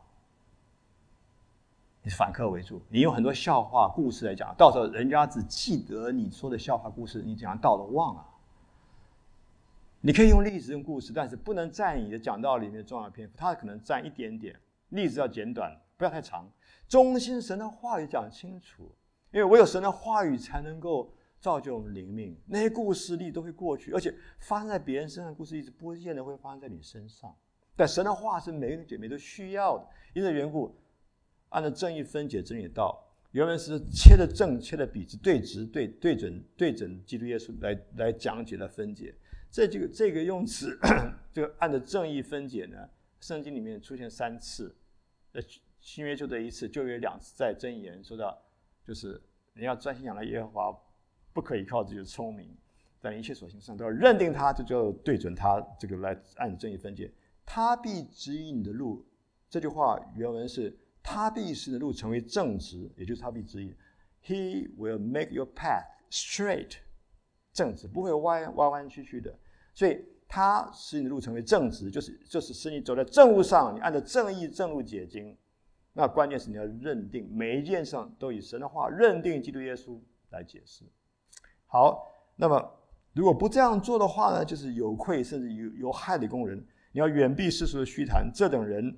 S1: 你是反客为主。你用很多笑话故事来讲，到时候人家只记得你说的笑话故事，你讲道都忘了。你可以用例子用故事，但是不能占你的讲道里面的重要篇幅，它可能占一点点。例子要简短，不要太长。中心神的话语讲清楚，因为唯有神的话语才能够造就我们灵命。那些故事力都会过去，而且发生在别人身上的故事力是不见得会发生在你身上。但神的话是每个姐妹都需要的，因此缘故，按照正义分解真理的道，原文是切的正，切的笔直，对直，对对准，对准基督耶稣来来讲解来分解。这这个这个用词，这个按照正义分解呢，圣经里面出现三次，呃，新约就这一次，旧约两次，在箴言说到，就是你要专心仰赖耶和华，不可以靠自己的聪明，在一切所行上都要认定他，这就对准他，这个来按正义分解。他必指引你的路。这句话原文是他必使你的路成为正直，也就是他必指引。He will make your path straight， 正直，不会弯弯弯曲曲的。所以他使你的路成为正直，就是就是使你走在正路上，你按照正义正路解经。那关键是你要认定每一件上都以神的话认定基督耶稣来解释。好，那么如果不这样做的话呢，就是有愧甚至有有害的工人。你要远避世俗的虚谈，这等人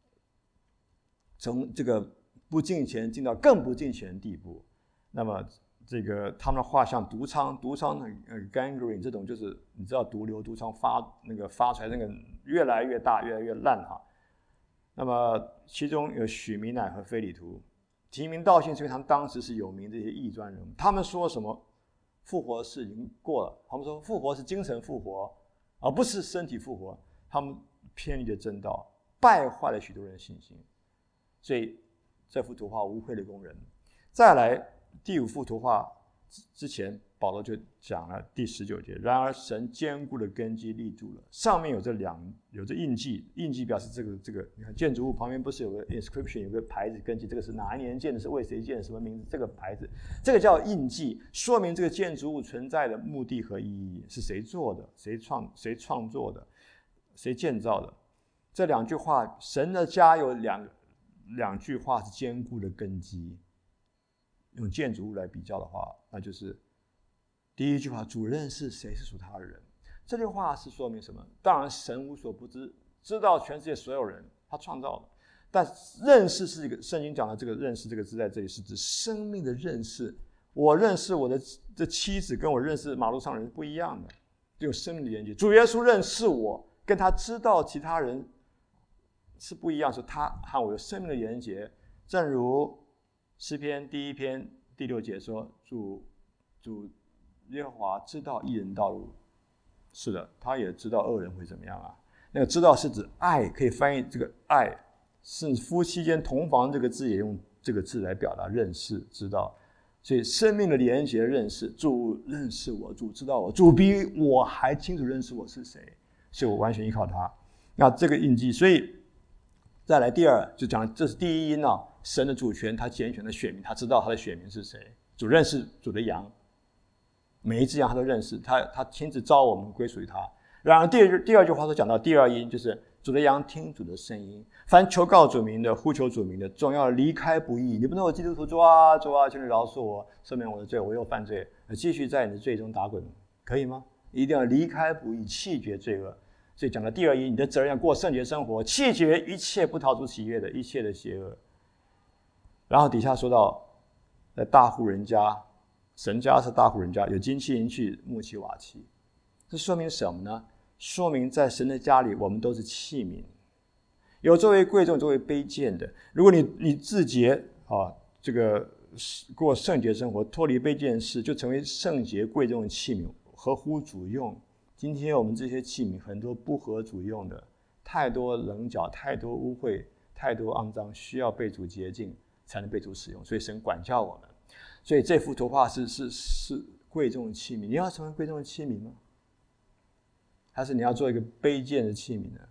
S1: 从这个不敬虔进到更不敬虔的地步。那么这个他们的话像毒疮，毒疮的呃 gangrene 这种就是你知道毒瘤毒疮发那个发出来那个越来越大越来越烂哈。那么其中有许米乃和非利图，提名道姓是因为他们当时是有名的这些异端人，他们说什么复活的事已经过了，他们说复活是精神复活而不是身体复活，他们偏离了正道，败坏了许多人的信心。所以这幅图画无愧的工人。再来第五幅图画之前保罗就讲了第十九节，然而神坚固的根基立住了，上面有这两有这印记，印记表示这个这个你看建筑物旁边不是有个 inscription 有个牌子根基，这个是哪一年建的，是为谁建的，什么名字，这个牌子这个叫印记，说明这个建筑物存在的目的和意义，是谁做的，谁创谁创作的，谁建造的。这两句话，神的家有两两句话是坚固的根基。用建筑物来比较的话，那就是第一句话，主认识谁是属他的人。这句话是说明什么？当然神无所不知，知道全世界所有人，他创造的。但认识是一个，圣经讲的这个认识这个字在这里是指生命的认识。我认识我的这妻子跟我认识马路上的人不一样的，有生命的连接。主耶稣认识我，跟他知道其他人是不一样，是他和我有生命的连接。正如诗篇第一篇第六节说，主主耶和华知道义人道路。是的，他也知道恶人会怎么样啊。那个知道是指爱，可以翻译这个爱，是夫妻间同房这个字也用这个字来表达认识知道。所以生命的连结认识，主认识我，主知道我，主比我还清楚认识我是谁，所以我完全依靠他。那这个印记，所以再来第二就讲这是第一因啊，神的主权，他拣选的选民，他知道他的选民是谁，主认识主的羊，每一只羊他都认识，他他亲自召我们归属于他。然而第二第二句话说讲到第二因，就是主的羊听主的声音，凡求告主名的，呼求主名的，总要离开不义。你不能我基督徒，主啊主啊，求你饶恕我，赦免我的罪，我又犯罪，继续在你的罪中打滚，可以吗？一定要离开不义，弃绝罪恶。所以讲到第二因，你的责任要过圣洁生活，弃绝一切不讨主喜悦的一切的邪恶。然后底下说到，在大户人家，神家是大户人家，有金器银器木器瓦器，这说明什么呢？说明在神的家里，我们都是器皿，有作为贵重，作为卑贱的。如果你你自洁啊，这个过圣洁生活，脱离卑贱的事，就成为圣洁贵重的器皿，合乎主用。今天我们这些器皿很多不合主用的，太多棱角，太多污秽，太多肮脏，需要被主洁净才能被主使用，所以神管教我们。所以这幅图画是是是贵重的器皿，你要成为贵重的器皿吗？还是你要做一个卑贱的器皿呢？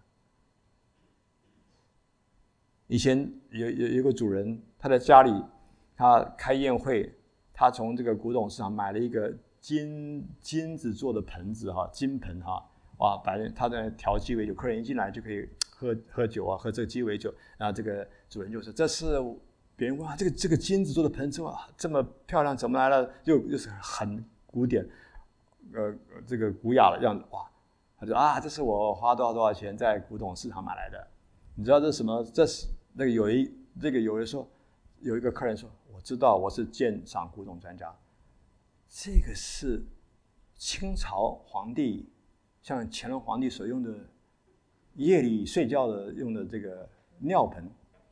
S1: 以前有有有个主人，他在家里，他开宴会，他从这个古董市场买了一个金金子做的盆子哈，金盆哈，哇，摆他在调鸡尾酒，客人一进来就可以喝喝酒啊，喝这个鸡尾酒，然后这个主人就说：“这是别人问啊，这个这个金子做的盆子哇，这么漂亮，怎么来了？又又是很古典，呃，这个古雅的样子哇。”他说啊，这是我花多少多少钱在古董市场买来的。你知道这是什么？这是那个有一这个有人说，有一个客人说，我知道我是鉴赏古董专家。这个是清朝皇帝，像乾隆皇帝所用的夜里睡觉的用的这个尿盆。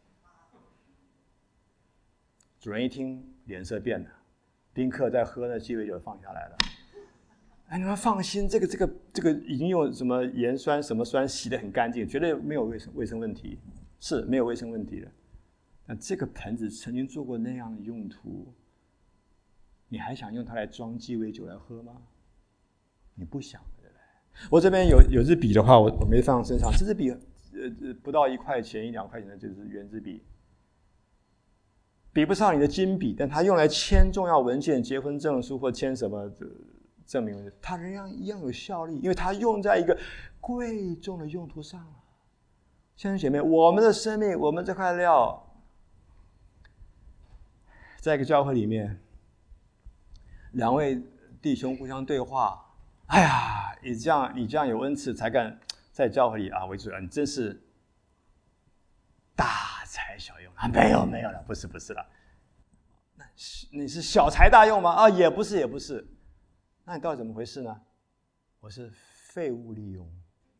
S1: 主人一听，脸色变了，宾客在喝那鸡尾酒放下来了。哎，你们放心，这个这个这个已经用什么盐酸什么酸洗得很干净，绝对没有卫生卫生问题，是没有卫生问题的。但这个盆子曾经做过那样的用途，你还想用它来装鸡尾酒来喝吗？你不想的，对不对？我这边有有支笔的话，我我没放身上，这支笔呃不到一块钱一两块钱的，就是圆珠笔， 比不上你的金笔，但它用来签重要文件、结婚证书或签什么证明文件，它仍然一样有效力，因为它用在一个贵重的用途上了。弟兄姐妹，我们的生命，我们这块料，在一个教会里面，两位弟兄互相对话。哎呀，你这样，你这样有恩赐，才敢在教会里啊为主啊！你真是大材小用啊！没有没有了，不是不是了。那你是小材大用吗？啊，也不是也不是。那你到底怎么回事呢？我是废物利用。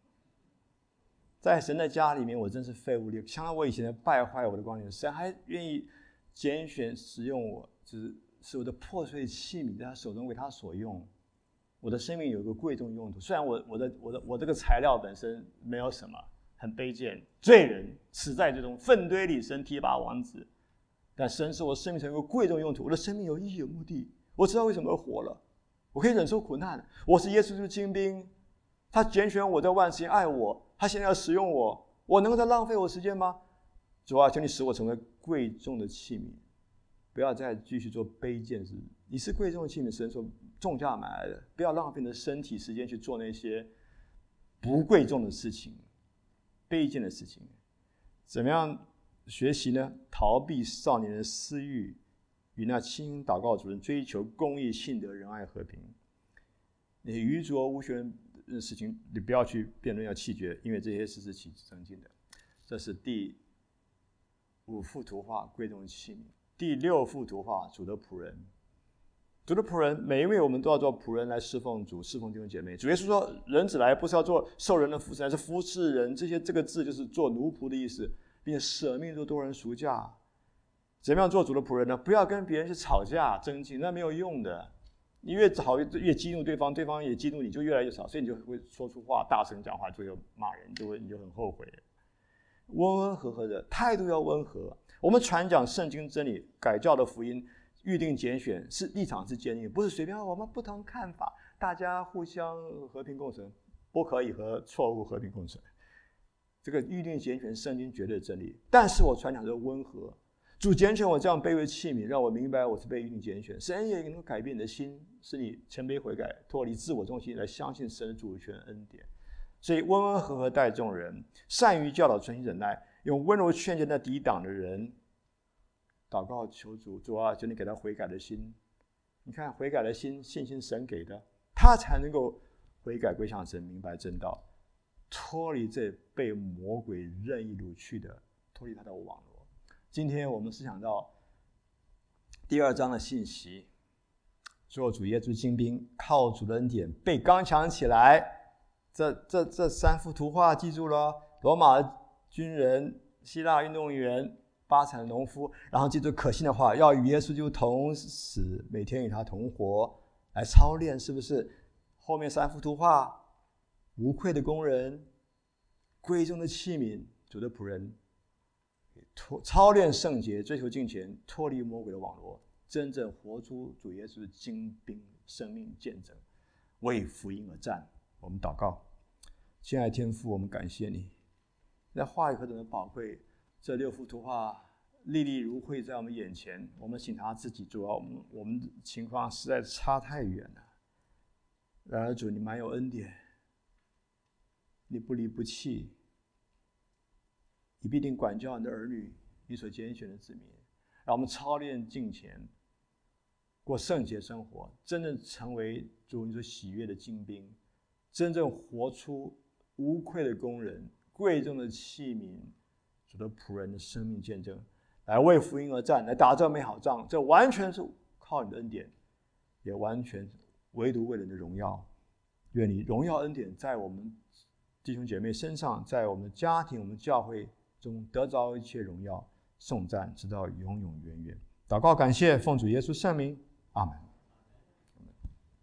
S1: 在神的家里面，我真是废物利用。想到我以前的败坏，我的光景，神还愿意拣选使用我，就是使我的破碎器皿在他手中为他所用。我的生命有一个贵重用途，虽然我我的我的我这个材料本身没有什么，很卑贱，罪人死在这种粪堆里，神提拔王子，但神使我生命成一个贵重用途。我的生命有意义有目的，我知道为什么而活了，我可以忍受苦难。我是耶稣基督精兵，他拣选我在万时间爱我，他现在要使用我，我能够再浪费我时间吗？主啊，求你使我成为贵重的器皿，不要再继续做卑贱事。你是贵重的器皿，神说重价买来的，不要浪费你的身体时间去做那些不贵重的事情、卑贱的事情。怎么样学习呢？逃避少年的私欲，与那清心祷告主人追求公义、信德、仁爱、和平。你愚拙无学的事情，你不要去辩论，要弃绝，因为这些事是起增进的。这是第五幅图画，贵重的器皿。第六幅图画，主的仆人。主的仆人，每一位我们都要做仆人来侍奉主，侍奉弟兄姐妹。主耶稣说，人子来不是要做受人的服侍，而是服侍人。这些这个字就是做奴仆的意思，并且舍命做多人赎价。怎么样做主的仆人呢？不要跟别人去吵架争竞，那没有用的。你越吵越激怒对方，对方也激怒你，就越来越吵，所以你就会说出话，大声讲话，就会骂人，就会你就很后悔。温温和和的态度要温和。我们传讲圣经真理，改教的福音，预定拣选，是立场是坚定，不是随便我们不同看法，大家互相和平共存，不可以和错误和平共存。这个预定拣选，圣经绝对真理。但是我传讲的温和，主拣选我这样卑微器皿，让我明白我是被预定拣选。神也能够改变你的心，使你谦卑悔改，脱离自我中心，来相信神的主权恩典。所以温温和和待众人，善于教导，存心忍耐，用温柔劝诫那抵挡的人。祷告求主，主啊，求你给他悔改的心。你看，悔改的心，信心神给的，他才能够悔改归向神，明白真道，脱离这被魔鬼任意掳去的，脱离他的网络。今天我们思想到第二章的信息，做主耶稣精兵，靠主的恩典被刚强起来。这这这三幅图画记住了：罗马军人、希腊运动员、巴产农夫。然后记住可信的话，要与耶稣基督同死，每天与他同活，来操练，是不是？后面三幅图画：无愧的工人、贵重的器皿、主的仆人。操练圣洁，追求敬虔，脱离魔鬼的网络，真正活出主耶稣的精兵生命见证，为福音而战。我们祷告。亲爱的天父，我们感谢你，那话语何等的宝贵，这六幅图画历历如绘在我们眼前。我们请他自己主啊，我们我们的情况实在差太远了。然而主，你满有恩典，你不离不弃，你必定管教你的儿女，你所拣选的子民。让我们操练敬虔，过圣洁生活，真正成为主你所喜悦的精兵，真正活出无愧的工人、贵重的器皿、主的仆人的生命见证，来为福音而战，来打这美好仗。这完全是靠你的恩典，也完全唯独为了你的荣耀。愿你荣耀恩典在我们弟兄姐妹身上，在我们的家庭、我们教会中得着一切荣耀颂赞，直到永永远远。祷告感谢，奉主耶稣圣名，阿们。